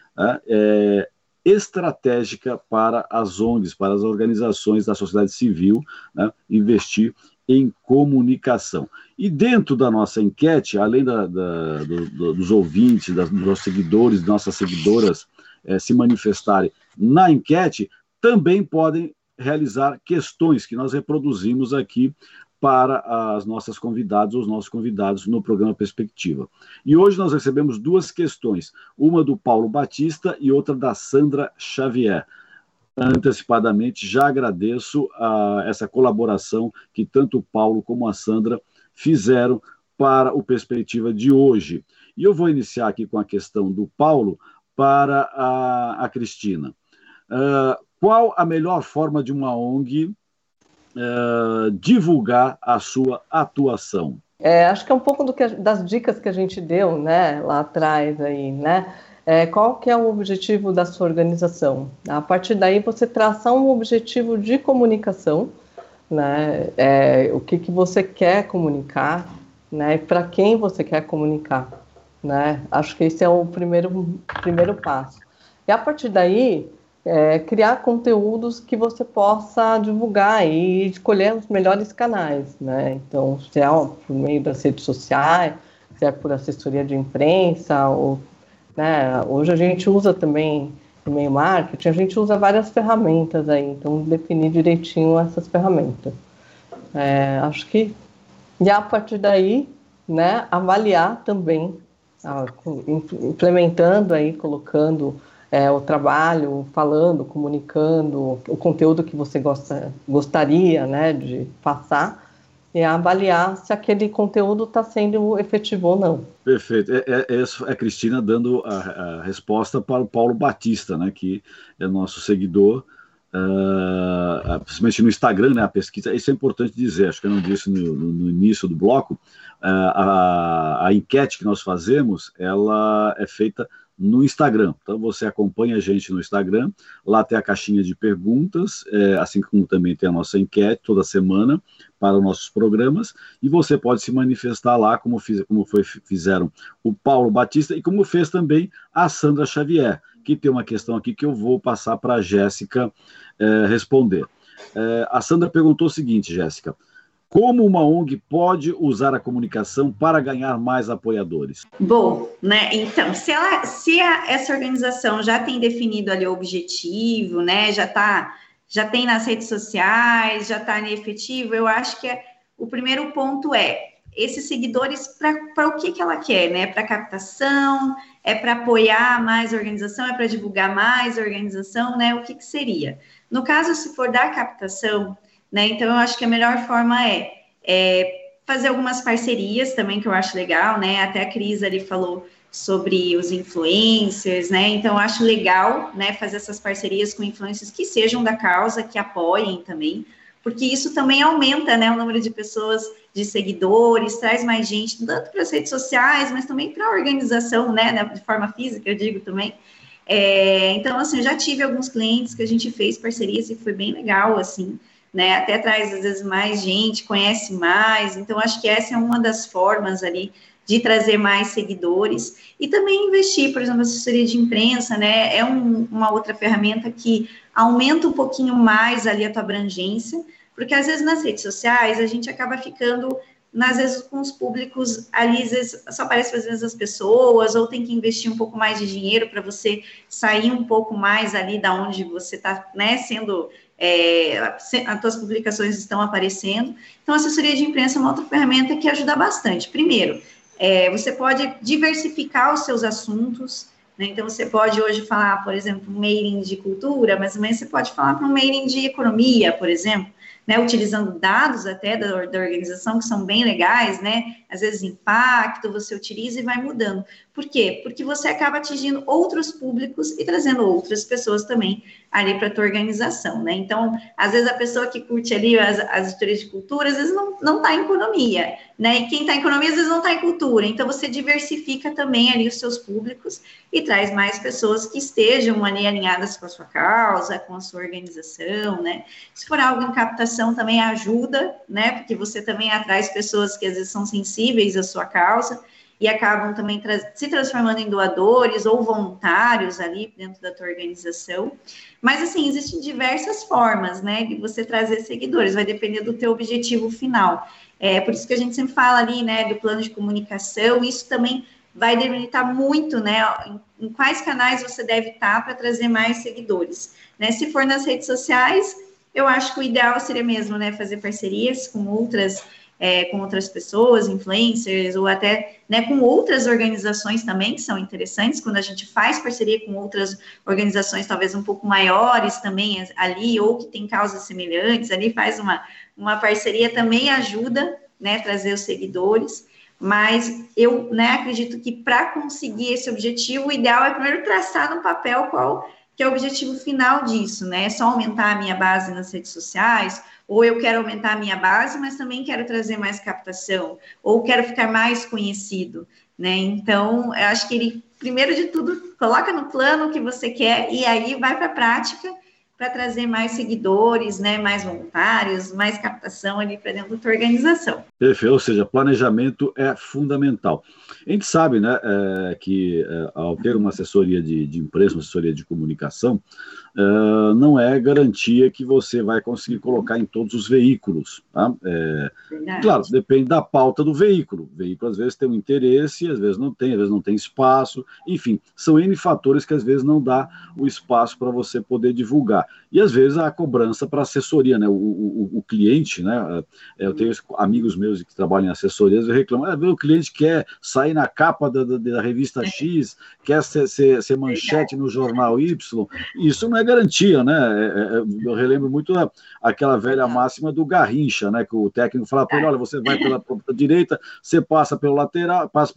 estratégica para as ONGs, para as organizações da sociedade civil, né, investir em comunicação. E dentro da nossa enquete, além dos ouvintes, dos nossos seguidores, nossas seguidoras se manifestarem na enquete, também podem realizar questões que nós reproduzimos aqui para as nossas convidadas, os nossos convidados no programa Perspectiva. E hoje nós recebemos duas questões, uma do Paulo Batista e outra da Sandra Xavier. Antecipadamente, já agradeço essa colaboração que tanto o Paulo como a Sandra fizeram para o Perspectiva de hoje. E eu vou iniciar aqui com a questão do Paulo para a Cristina. Qual a melhor forma de uma ONG divulgar a sua atuação? Acho que é um pouco das dicas que a gente deu, né, lá atrás, aí, né? Qual que é o objetivo da sua organização? A partir daí você traçar um objetivo de comunicação, né? O que você quer comunicar, né? Para quem você quer comunicar, né? Acho que esse é o primeiro passo. E a partir daí criar conteúdos que você possa divulgar e escolher os melhores canais, né? Então, se é por meio das redes sociais, se é por assessoria de imprensa, ou, né, hoje a gente usa também para o meio marketing, a gente usa várias ferramentas aí, então definir direitinho essas ferramentas. Acho que, e a partir daí, né, avaliar também, implementando aí, colocando o trabalho, falando, comunicando o conteúdo que você gostaria, né, de passar, e avaliar se aquele conteúdo está sendo efetivo ou não. Perfeito. É a Cristina dando a resposta para o Paulo Batista, né, que é nosso seguidor, principalmente no Instagram, né, a pesquisa. Isso é importante dizer, acho que eu não disse no início do bloco, a enquete que nós fazemos, ela é feita no Instagram. Então você acompanha a gente no Instagram, lá tem a caixinha de perguntas, assim como também tem a nossa enquete toda semana para os nossos programas, e você pode se manifestar lá, como fizeram o Paulo Batista e como fez também a Sandra Xavier, que tem uma questão aqui que eu vou passar para a Jéssica responder. A Sandra perguntou o seguinte, Jéssica: como uma ONG pode usar a comunicação para ganhar mais apoiadores? Bom, né, então, se essa organização já tem definido ali o objetivo, né, já tem nas redes sociais, já está em efetivo, eu acho que o primeiro ponto esses seguidores, para o que ela quer, né? Para captação, para apoiar mais a organização, para divulgar mais a organização, né? O que seria? No caso, se for da captação, né? Então, eu acho que a melhor forma fazer algumas parcerias também, que eu acho legal, né? Até a Cris ali falou sobre os influencers, né? Então, eu acho legal, né, fazer essas parcerias com influencers que sejam da causa, que apoiem também, porque isso também aumenta, né, o número de pessoas, de seguidores, traz mais gente, tanto para as redes sociais, mas também para a organização, né, de forma física, eu digo também. Então, assim, eu já tive alguns clientes que a gente fez parcerias e foi bem legal, assim, né, até traz, às vezes, mais gente, conhece mais, então, acho que essa é uma das formas ali de trazer mais seguidores, e também investir, por exemplo, assessoria de imprensa, né, é uma outra ferramenta que aumenta um pouquinho mais ali a tua abrangência, porque às vezes nas redes sociais a gente acaba ficando, às vezes com os públicos ali, às vezes só aparece às vezes as pessoas, ou tem que investir um pouco mais de dinheiro para você sair um pouco mais ali da onde você está, né, sendo... as tuas publicações estão aparecendo. Então, a assessoria de imprensa é uma outra ferramenta que ajuda bastante. Primeiro, você pode diversificar os seus assuntos, né? Então, você pode hoje falar, por exemplo, um mailing de cultura, mas também você pode falar para um mailing de economia, por exemplo, né? Utilizando dados até da organização, que são bem legais, né? Às vezes impacto, você utiliza e vai mudando. Por quê? Porque você acaba atingindo outros públicos e trazendo outras pessoas também ali para a tua organização, né? Então, às vezes a pessoa que curte ali as histórias de cultura, às vezes não está em economia, né? E quem está em economia, às vezes não está em cultura. Então, você diversifica também ali os seus públicos e traz mais pessoas que estejam ali alinhadas com a sua causa, com a sua organização, né? Se for algo em captação, também ajuda, né? Porque você também atrai pessoas que às vezes são sensíveis à sua causa e acabam também se transformando em doadores ou voluntários ali dentro da tua organização. Mas, assim, existem diversas formas, né, de você trazer seguidores, vai depender do teu objetivo final. Por isso que a gente sempre fala ali, né, do plano de comunicação, isso também vai delimitar muito, né, em quais canais você deve estar para trazer mais seguidores, né. Se for nas redes sociais, eu acho que o ideal seria mesmo, né, fazer parcerias com outras pessoas, influencers, ou até, né, com outras organizações também, que são interessantes, quando a gente faz parceria com outras organizações, talvez um pouco maiores também ali, ou que tem causas semelhantes, ali faz uma parceria, também ajuda, né, trazer os seguidores, mas eu, né, acredito que para conseguir esse objetivo, o ideal é primeiro traçar no papel qual que é o objetivo final disso, né, é só aumentar a minha base nas redes sociais, ou eu quero aumentar a minha base, mas também quero trazer mais captação, ou quero ficar mais conhecido, né? Então, eu acho que ele, primeiro de tudo, coloca no plano o que você quer, e aí vai para a prática, para trazer mais seguidores, né, mais voluntários, mais captação ali para dentro da tua organização. Perfeito, ou seja, planejamento é fundamental. A gente sabe, né, que ao ter uma assessoria de imprensa, uma assessoria de comunicação, não é garantia que você vai conseguir colocar em todos os veículos. Tá? Claro, depende da pauta do veículo. O veículo, às vezes, tem um interesse, às vezes não tem espaço, enfim, são N fatores que, às vezes, não dá o espaço para você poder divulgar. E, às vezes, a cobrança para assessoria, né? O cliente, né? Eu tenho amigos meus que trabalham em assessorias e reclamam, o cliente quer sair na capa da revista X, quer ser manchete no jornal Y, isso não é garantia, né? Eu relembro muito aquela velha máxima do Garrincha, né? Que o técnico fala para ele, olha, você vai pela direita, você passa pelo lateral, passa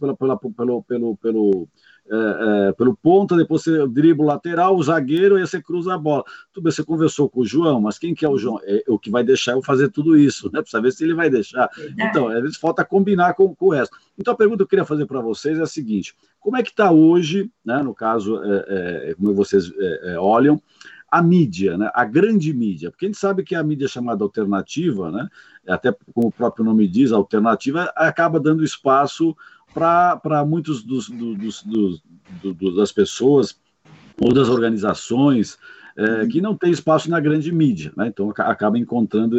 pelo ponta, depois você dribla o lateral, o zagueiro, e aí você cruza a bola. Tudo bem, você conversou com o João, mas quem que é o João? É o que vai deixar eu fazer tudo isso, né? Precisa ver se ele vai deixar. Então, às vezes falta combinar com o resto. Então, a pergunta que eu queria fazer para vocês é a seguinte, como é que está hoje, né, no caso, como vocês olham, a mídia, né, a grande mídia, porque a gente sabe que a mídia chamada alternativa, né, até como o próprio nome diz, a alternativa acaba dando espaço para muitos das pessoas ou das organizações que não tem espaço na grande mídia, né? Então acaba encontrando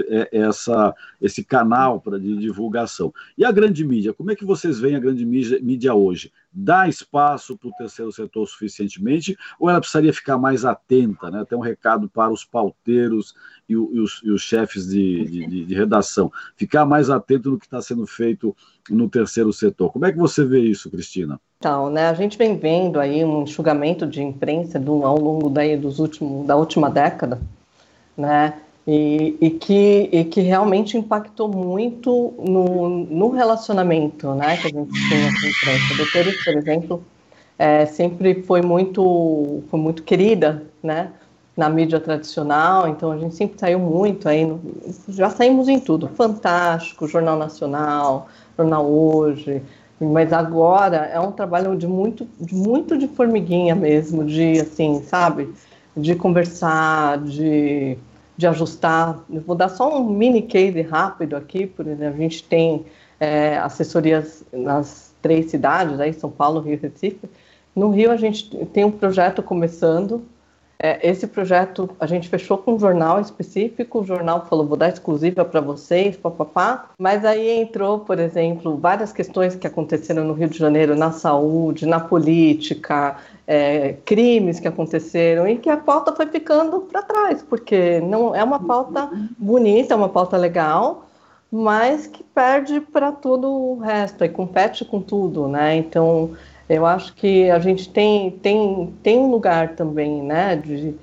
esse canal de divulgação. E a grande mídia, como é que vocês veem a grande mídia hoje? Dá espaço para o terceiro setor suficientemente ou ela precisaria ficar mais atenta, né? Tem um recado para os pauteiros e os chefes de redação, ficar mais atento no que está sendo feito no terceiro setor. Como é que você vê isso, Cristina? Então, né, a gente vem vendo aí um enxugamento de imprensa ao longo da última década, né, e que realmente impactou muito no relacionamento, né, que a gente tem com a imprensa. A doutora, por exemplo, sempre foi muito querida, né, na mídia tradicional, então a gente sempre saiu muito aí, já saímos em tudo, Fantástico, Jornal Nacional, Jornal Hoje, mas agora é um trabalho muito de formiguinha mesmo, de assim, sabe, de conversar, de ajustar. Eu vou dar só um mini case rápido aqui, por exemplo, a gente tem assessorias nas 3 cidades, aí, São Paulo, Rio e Recife. No Rio a gente tem um projeto começando. Esse projeto a gente fechou com um jornal específico, o jornal falou, vou dar exclusiva para vocês, papapá, mas aí entrou, por exemplo, várias questões que aconteceram no Rio de Janeiro, na saúde, na política, crimes que aconteceram, e que a pauta foi ficando para trás, porque não é uma pauta bonita, é uma pauta legal, mas que perde para todo o resto, e compete com tudo, né? Então, eu acho que a gente tem um lugar também, né,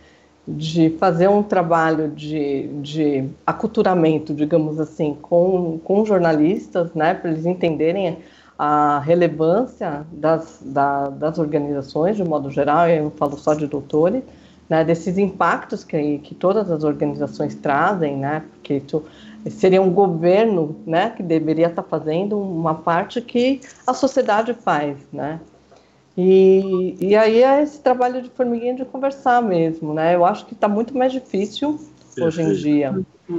de fazer um trabalho de aculturamento, digamos assim, com jornalistas, né, para eles entenderem a relevância das organizações, de modo geral, eu não falo só de doutores, né, desses impactos que todas as organizações trazem, né, porque isso seria um governo, né, que deveria estar fazendo uma parte que a sociedade faz, né. E aí é esse trabalho de formiguinha de conversar mesmo, né? Eu acho que está muito mais difícil hoje em dia.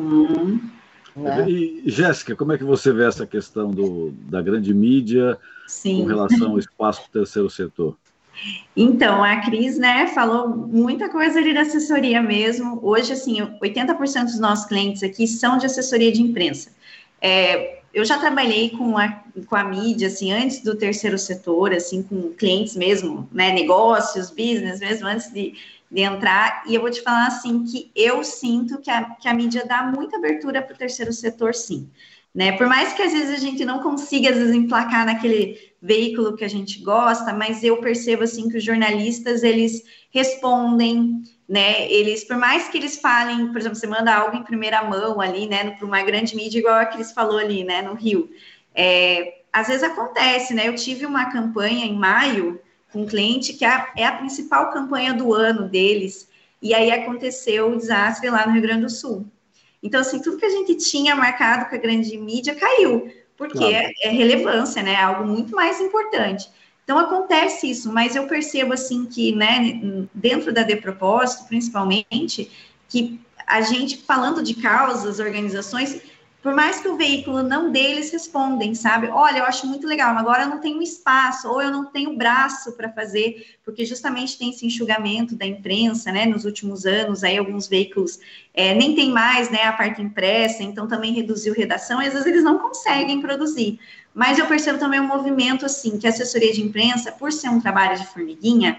Né? E, Jéssica, como é que você vê essa questão da grande mídia com relação ao espaço do terceiro setor? Então, a Cris, né, falou muita coisa ali da assessoria mesmo. Hoje, assim, 80% dos nossos clientes aqui são de assessoria de imprensa. Eu já trabalhei com a mídia, assim, antes do terceiro setor, assim, com clientes mesmo, né, negócios, business mesmo, antes de entrar, e eu vou te falar, assim, que eu sinto que a mídia dá muita abertura para o terceiro setor, sim, né, por mais que às vezes a gente não consiga, às vezes, emplacar naquele veículo que a gente gosta, mas eu percebo, assim, que os jornalistas, eles respondem, né, eles, por mais que eles falem, por exemplo, você manda algo em primeira mão ali, né, para uma grande mídia, igual a Cris falou ali, né, no Rio, às vezes acontece, né, eu tive uma campanha em maio com um cliente que é a principal campanha do ano deles, e aí aconteceu o desastre lá no Rio Grande do Sul. Então, assim, tudo que a gente tinha marcado com a grande mídia caiu, porque claro, é relevância, né, é algo muito mais importante. Então, acontece isso, mas eu percebo, assim, que, né, dentro da De Propósito, principalmente, que a gente, falando de causas, organizações, por mais que o veículo não dê, eles respondem, sabe? Olha, eu acho muito legal, agora eu não tenho espaço, ou eu não tenho braço para fazer, porque justamente tem esse enxugamento da imprensa, né? Nos últimos anos, aí alguns veículos nem tem mais, né, a parte impressa, então também reduziu redação, e às vezes eles não conseguem produzir. Mas eu percebo também um movimento, assim, que a assessoria de imprensa, por ser um trabalho de formiguinha,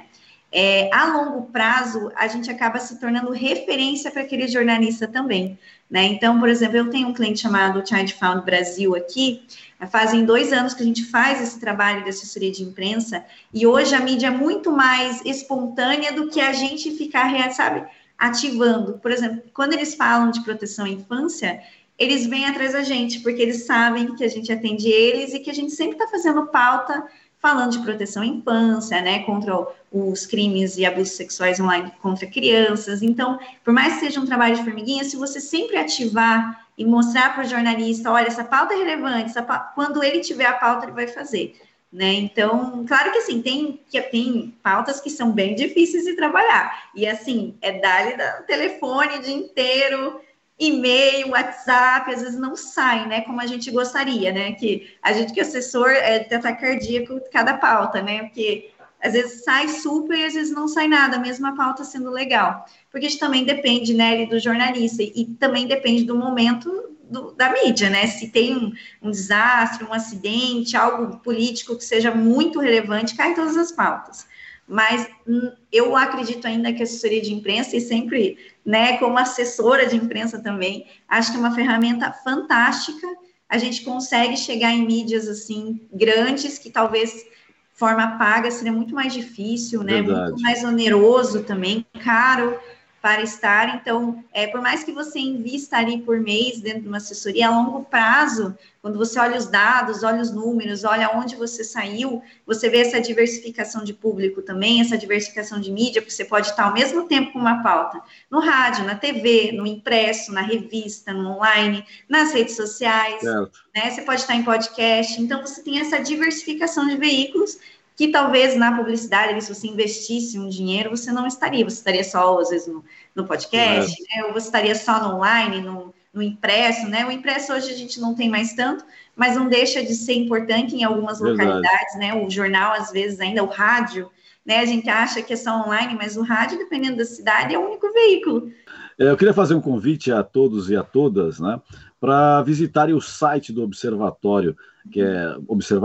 a longo prazo, a gente acaba se tornando referência para aquele jornalista também, né? Então, por exemplo, eu tenho um cliente chamado Child Found Brasil aqui, fazem 2 anos que a gente faz esse trabalho de assessoria de imprensa, e hoje a mídia é muito mais espontânea do que a gente ficar, sabe, ativando. Por exemplo, quando eles falam de proteção à infância, eles vêm atrás da gente, porque eles sabem que a gente atende eles e que a gente sempre está fazendo pauta falando de proteção à infância, né, contra os crimes e abusos sexuais online contra crianças. Então, por mais que seja um trabalho de formiguinha, se você sempre ativar e mostrar para o jornalista, olha, essa pauta é relevante, quando ele tiver a pauta, ele vai fazer, né? Então, claro que assim, tem pautas que são bem difíceis de trabalhar, e assim, dar-lhe telefone o dia inteiro, e-mail, WhatsApp, às vezes não sai, né, como a gente gostaria, né, que a gente que é assessor de ataque cardíaco cada pauta, né, porque às vezes sai super e às vezes não sai nada, mesmo a pauta sendo legal, porque isso também depende, né, do jornalista, e também depende do momento da mídia, né, se tem um desastre, um acidente, algo político que seja muito relevante, cai em todas as pautas. Mas eu acredito ainda que a assessoria de imprensa, e sempre, né, como assessora de imprensa também, acho que é uma ferramenta fantástica. A gente consegue chegar em mídias, assim, grandes, que talvez forma paga seria muito mais difícil, né, verdade, muito mais oneroso também, caro para estar. Então, por mais que você invista ali por mês dentro de uma assessoria, a longo prazo, quando você olha os dados, olha os números, olha onde você saiu, você vê essa diversificação de público também, essa diversificação de mídia, porque você pode estar ao mesmo tempo com uma pauta no rádio, na TV, no impresso, na revista, no online, nas redes sociais, né? Você pode estar em podcast, então você tem essa diversificação de veículos que talvez na publicidade, se você investisse um dinheiro, você não estaria, você estaria só, às vezes, no podcast, né? Ou você estaria só no online, no impresso, né? O impresso hoje a gente não tem mais tanto, mas não deixa de ser importante em algumas localidades, né? O jornal, às vezes, ainda o rádio, né? A gente acha que é só online, mas o rádio, dependendo da cidade, é o único veículo. Eu queria fazer um convite a todos e a todas, né, para visitarem o site do Observatório, que é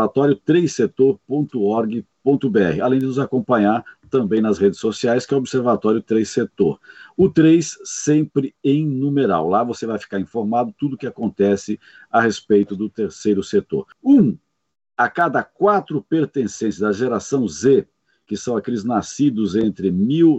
observatório3setor.org.br, além de nos acompanhar também nas redes sociais, que é o Observatório 3 Setor. O 3 sempre em numeral. Lá você vai ficar informado tudo o que acontece a respeito do terceiro setor. 1 a cada 4 pertencentes da geração Z, que são aqueles nascidos entre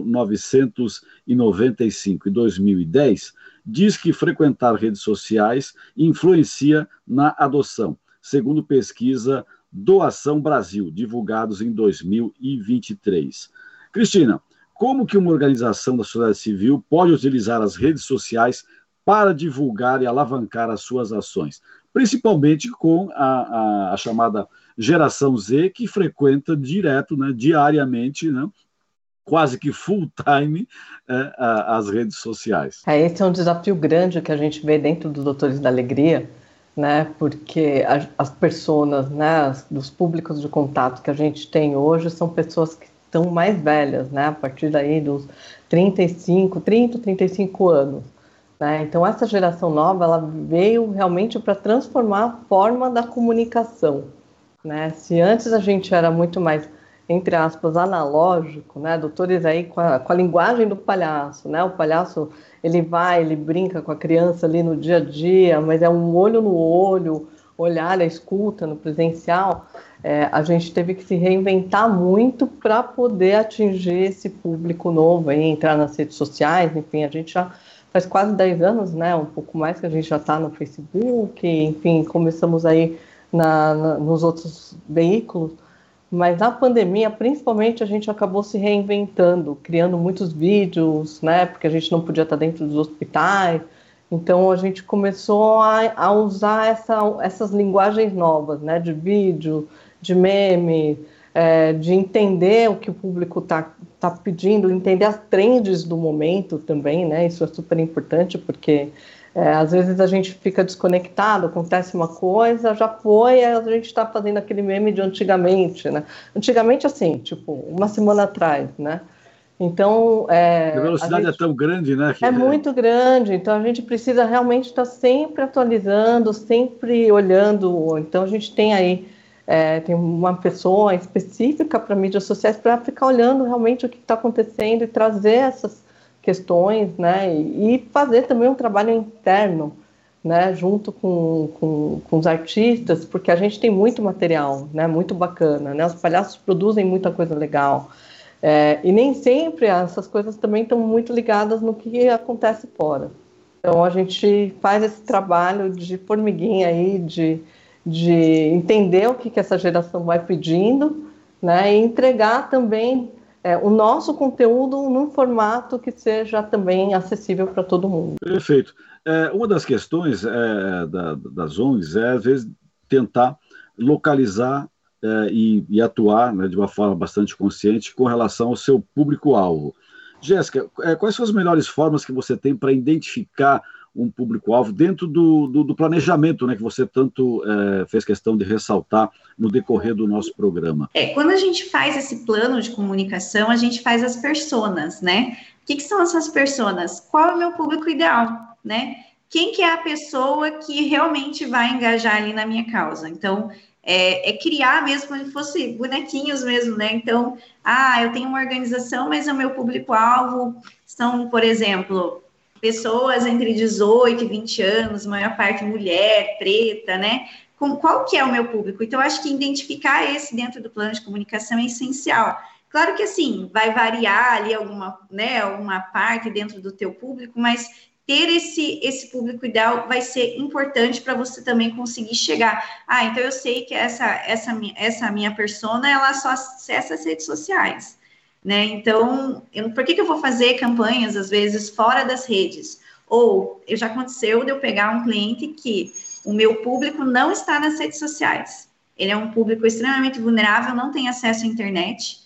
1995 e 2010, diz que frequentar redes sociais influencia na adoção, segundo pesquisa Doação Brasil, divulgados em 2023. Cristina, como que uma organização da sociedade civil pode utilizar as redes sociais para divulgar e alavancar as suas ações, principalmente com a chamada geração Z, que frequenta direto, né, diariamente, né, quase que full time, as redes sociais? Esse é um desafio grande que a gente vê dentro dos Doutores da Alegria, né, porque as pessoas, né, dos públicos de contato que a gente tem hoje são pessoas que estão mais velhas, né, a partir daí dos 30, 35 anos. Né? Então, essa geração nova, ela veio realmente para transformar a forma da comunicação. Né? Se antes a gente era muito mais, entre aspas, analógico, né? Doutores aí com a linguagem do palhaço, né? O palhaço, ele brinca com a criança ali no dia a dia, mas é um olho no olho, olhar a escuta no presencial. A gente teve que se reinventar muito para poder atingir esse público novo, aí, entrar nas redes sociais, enfim, a gente já faz quase 10 anos, né? Um pouco mais que a gente já está no Facebook, enfim, começamos aí nos outros veículos, mas na pandemia, principalmente, a gente acabou se reinventando, criando muitos vídeos, né, porque a gente não podia estar dentro dos hospitais, então a gente começou a usar essas linguagens novas, né, de vídeo, de meme, de entender o que o público está pedindo, entender as trends do momento também, né? Isso é super importante, porque às vezes a gente fica desconectado, acontece uma coisa, já foi, a gente está fazendo aquele meme de antigamente, né? Antigamente, assim, tipo, uma semana atrás, né? Então... a velocidade é tão grande, né? É muito grande, então a gente precisa realmente estar sempre atualizando, sempre olhando. Então a gente tem aí, tem uma pessoa específica para mídias sociais para ficar olhando realmente o que está acontecendo e trazer essas questões, né? E fazer também um trabalho interno, né? Junto com os artistas, porque a gente tem muito material, né? Muito bacana, né? Os palhaços produzem muita coisa legal. E nem sempre essas coisas também estão muito ligadas no que acontece fora. Então a gente faz esse trabalho de formiguinha aí, de entender o que essa geração vai pedindo, né, e entregar também o nosso conteúdo num formato que seja também acessível para todo mundo. Perfeito. Uma das questões das ONGs às vezes, tentar localizar e atuar, né, de uma forma bastante consciente com relação ao seu público-alvo. Jéssica, quais são as melhores formas que você tem para identificar um público-alvo dentro do planejamento, né, que você tanto fez questão de ressaltar no decorrer do nosso programa? Quando a gente faz esse plano de comunicação, a gente faz as personas, né? O que são essas personas? Qual é o meu público ideal, né? Quem que é a pessoa que realmente vai engajar ali na minha causa? Então, criar mesmo como se fosse bonequinhos mesmo, né? Então, eu tenho uma organização, mas o meu público-alvo são, por exemplo, pessoas entre 18 e 20 anos, maior parte mulher, preta, né? Qual que é o meu público? Então, eu acho que identificar esse dentro do plano de comunicação é essencial. Claro que, assim, vai variar ali alguma parte dentro do teu público, mas ter esse público ideal vai ser importante para você também conseguir chegar. Então eu sei que essa minha persona, ela só acessa as redes sociais, né? Então, por que eu vou fazer campanhas, às vezes, fora das redes? Ou, já aconteceu de eu pegar um cliente que o meu público não está nas redes sociais. Ele é um público extremamente vulnerável, não tem acesso à internet,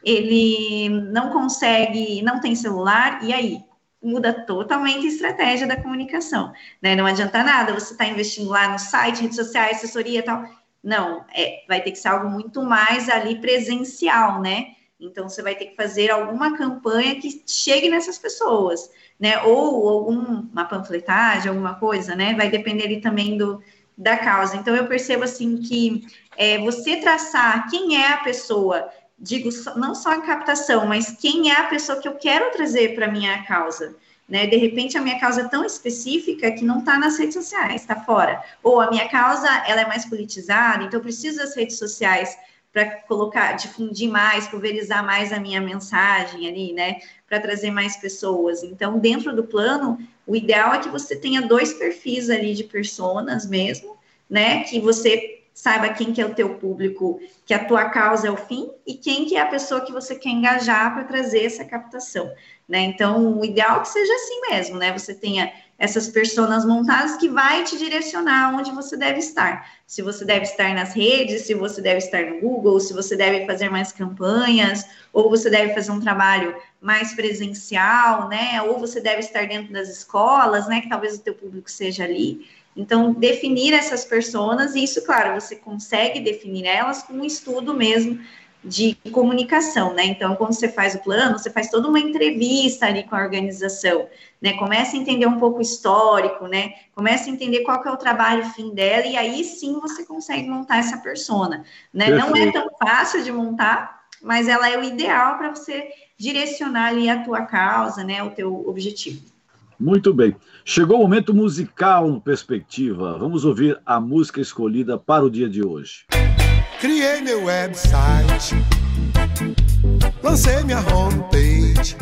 ele não consegue, não tem celular, e aí? Muda totalmente a estratégia da comunicação, né? Não adianta nada você estar investindo lá no site, redes sociais, assessoria e tal. Não, vai ter que ser algo muito mais ali presencial, né? Então, você vai ter que fazer alguma campanha que chegue nessas pessoas, né? Ou alguma panfletagem, alguma coisa, né? Vai depender ali também da causa. Então, eu percebo, assim, que você traçar quem é a pessoa, digo, não só em captação, mas quem é a pessoa que eu quero trazer para a minha causa, né? De repente, a minha causa é tão específica que não está nas redes sociais, está fora. Ou a minha causa, ela é mais politizada, então eu preciso das redes sociais para difundir mais, pulverizar mais a minha mensagem ali, né? Para trazer mais pessoas. Então, dentro do plano, o ideal é que você tenha 2 perfis ali de personas mesmo, né? Que você saiba quem que é o teu público, que a tua causa é o fim, e quem que é a pessoa que você quer engajar para trazer essa captação, né? Então, o ideal é que seja assim mesmo, né? Você tenha essas personas montadas que vai te direcionar onde você deve estar. Se você deve estar nas redes, se você deve estar no Google, se você deve fazer mais campanhas, ou você deve fazer um trabalho mais presencial, né? Ou você deve estar dentro das escolas, né? Que talvez o teu público seja ali. Então, definir essas personas, e isso, claro, você consegue definir elas com um estudo mesmo de comunicação, né? Então, quando você faz o plano, você faz toda uma entrevista ali com a organização, né? Começa a entender um pouco o histórico, né? Começa a entender qual que é o trabalho fim dela, e aí sim você consegue montar essa persona, né? Não é tão fácil de montar, mas ela é o ideal para você direcionar ali a tua causa, né? O teu objetivo. Muito bem. Chegou o momento musical no Perspectiva. Vamos ouvir a música escolhida para o dia de hoje. Criei meu website, lancei minha homepage,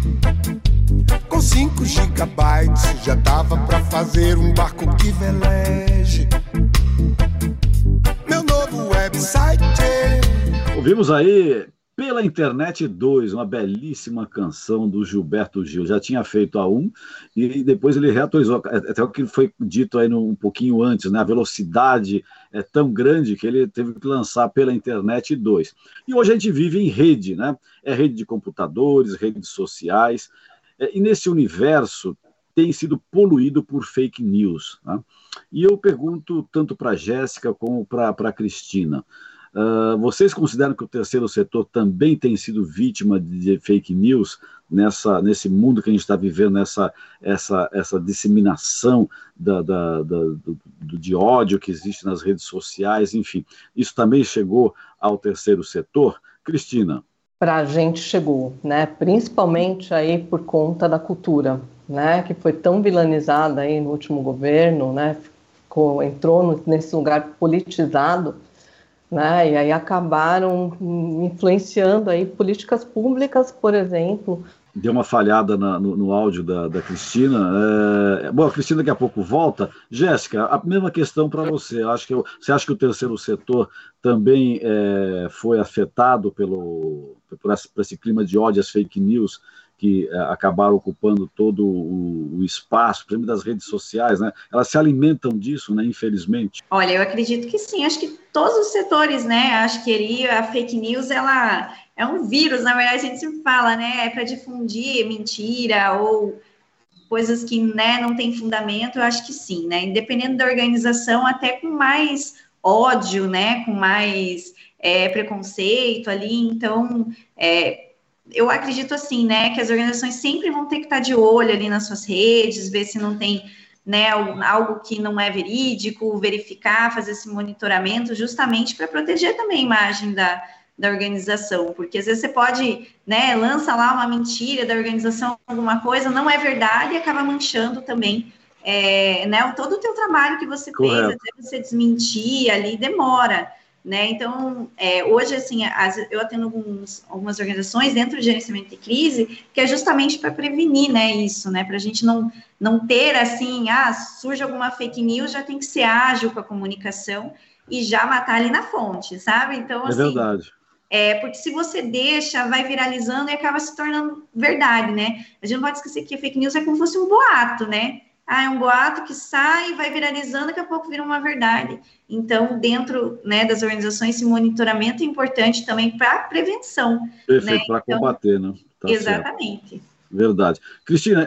com 5 gigabytes já dava pra fazer um barco que veleje. Meu novo website. Ouvimos aí Pela Internet 2, uma belíssima canção do Gilberto Gil. Já tinha feito a 1 e depois ele reatualizou. Até o que foi dito aí um pouquinho antes, né? A velocidade é tão grande que ele teve que lançar Pela Internet 2. E hoje a gente vive em rede, né? É rede de computadores, redes sociais. E nesse universo tem sido poluído por fake news, né? E eu pergunto tanto para a Jéssica como para a Cristina. Vocês consideram que o terceiro setor também tem sido vítima de fake news nesse mundo que a gente está vivendo, essa disseminação de ódio que existe nas redes sociais, enfim, isso também chegou ao terceiro setor? Cristina? Para a gente chegou, né? Principalmente aí por conta da cultura, né? Que foi tão vilanizada aí no último governo, né? Entrou nesse lugar politizado, né? E aí acabaram influenciando aí políticas públicas, por exemplo. Deu uma falhada no áudio da Cristina. Bom, a Cristina daqui a pouco volta. Jéssica, a mesma questão para você. Você acha que o terceiro setor também foi afetado por esse clima de ódio, as fake news, que acabaram ocupando todo o espaço, por exemplo, das redes sociais, né? Elas se alimentam disso, né? Infelizmente. Olha, eu acredito que sim. Acho que todos os setores, né? Acho que a fake news, ela é um vírus, na verdade, a gente sempre fala, né? É para difundir mentira ou coisas que, né, não tem fundamento. Eu acho que sim, né? Independente da organização, até com mais ódio, né? Com mais preconceito ali. Então, eu acredito assim, né, que as organizações sempre vão ter que estar de olho ali nas suas redes, ver se não tem, né, algo que não é verídico, verificar, fazer esse monitoramento, justamente para proteger também a imagem da organização, porque às vezes você pode, né, lança lá uma mentira da organização, alguma coisa, não é verdade e acaba manchando também, né, todo o teu trabalho que você fez, até você desmentir ali, demora, né? Então, hoje, assim, eu atendo algumas organizações dentro do gerenciamento de crise, que é justamente para prevenir, né, isso, né, para a gente não ter, assim, surge alguma fake news, já tem que ser ágil com a comunicação e já matar ali na fonte, sabe? Então, assim... É verdade. Porque se você deixa, vai viralizando e acaba se tornando verdade, né? A gente não pode esquecer que a fake news é como se fosse um boato, né? É um boato que sai, vai viralizando, daqui a pouco vira uma verdade. Então, dentro, né, das organizações, esse monitoramento é importante também para prevenção. Perfeito, né? Para combater, né? Tá exatamente. Certo. Verdade. Cristina,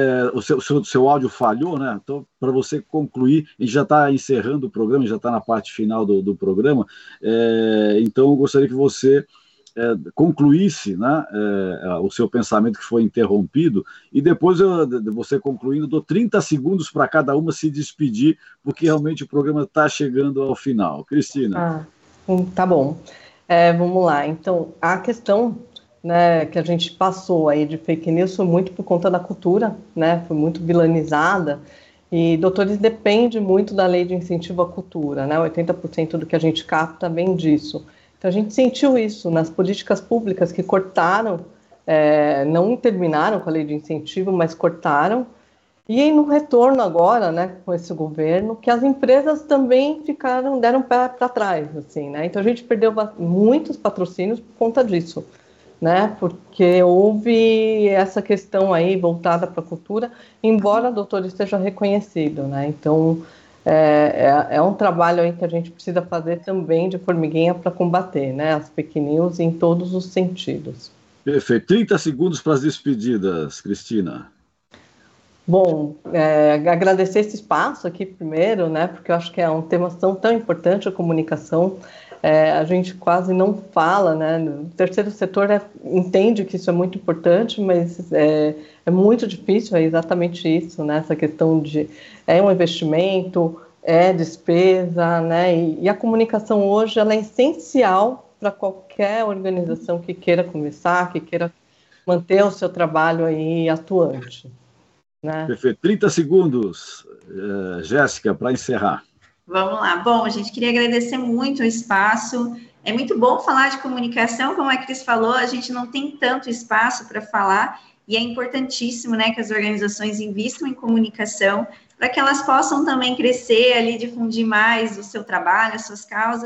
o seu áudio falhou, né? Então, para você concluir, a gente já está encerrando o programa, já está na parte final do programa, então eu gostaria que você concluísse, né, o seu pensamento que foi interrompido, e depois você concluindo, dou 30 segundos para cada uma se despedir, porque realmente o programa está chegando ao final. Cristina. Tá bom. Vamos lá. Então, a questão, né, que a gente passou aí de fake news foi muito por conta da cultura, né, foi muito vilanizada, e doutores depende muito da lei de incentivo à cultura, né, 80% do que a gente capta vem disso. Então a gente sentiu isso nas políticas públicas que cortaram, não terminaram com a lei de incentivo, mas cortaram, e aí, no retorno agora, né, com esse governo, que as empresas também deram pé para trás, assim, né, então a gente perdeu muitos patrocínios por conta disso, né, porque houve essa questão aí voltada para a cultura, embora o doutor esteja reconhecido, né, então é um trabalho aí que a gente precisa fazer também de formiguinha para combater, né, as fake news em todos os sentidos. Perfeito. 30 segundos para as despedidas, Cristina. Bom, agradecer esse espaço aqui primeiro, né, porque eu acho que é um tema tão importante, a comunicação. A gente quase não fala, né? O terceiro setor entende que isso é muito importante, mas é muito difícil, é exatamente isso, né? Essa questão de um investimento, despesa, né? E a comunicação hoje ela é essencial para qualquer organização que queira começar, que queira manter o seu trabalho aí atuante, né? Perfeito. 30 segundos, Jéssica, para encerrar. Vamos lá. Bom, a gente queria agradecer muito o espaço. É muito bom falar de comunicação, como a Cris falou, a gente não tem tanto espaço para falar, e é importantíssimo, né, que as organizações invistam em comunicação, para que elas possam também crescer ali, difundir mais o seu trabalho, as suas causas, que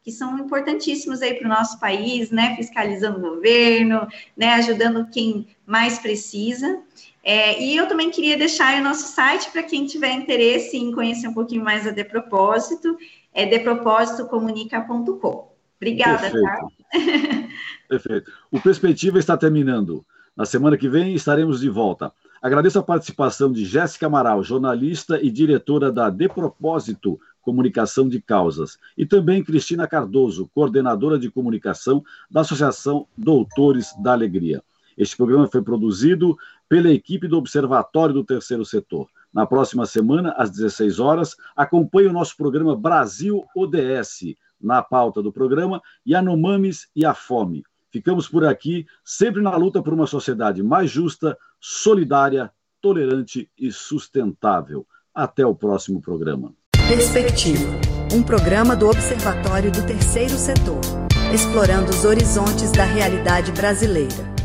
que são importantíssimos aí para o nosso país, né, fiscalizando o governo, né, ajudando quem mais precisa. E eu também queria deixar aí o nosso site para quem tiver interesse em conhecer um pouquinho mais a De Propósito, é depropositocomunica.com. Obrigada, tá? Perfeito. O Perspectiva está terminando. Na semana que vem estaremos de volta. Agradeço a participação de Jéssica Amaral, jornalista e diretora da De Propósito Comunicação de Causas, e também Cristina Cardoso, coordenadora de comunicação da Associação Doutores da Alegria. Este programa foi produzido pela equipe do Observatório do Terceiro Setor. Na próxima semana, às 16 horas, acompanhe o nosso programa Brasil ODS, na pauta do programa Yanomamis e a Fome. Ficamos por aqui, sempre na luta por uma sociedade mais justa, solidária, tolerante e sustentável. Até o próximo programa. Perspectiva, um programa do Observatório do Terceiro Setor, explorando os horizontes da realidade brasileira.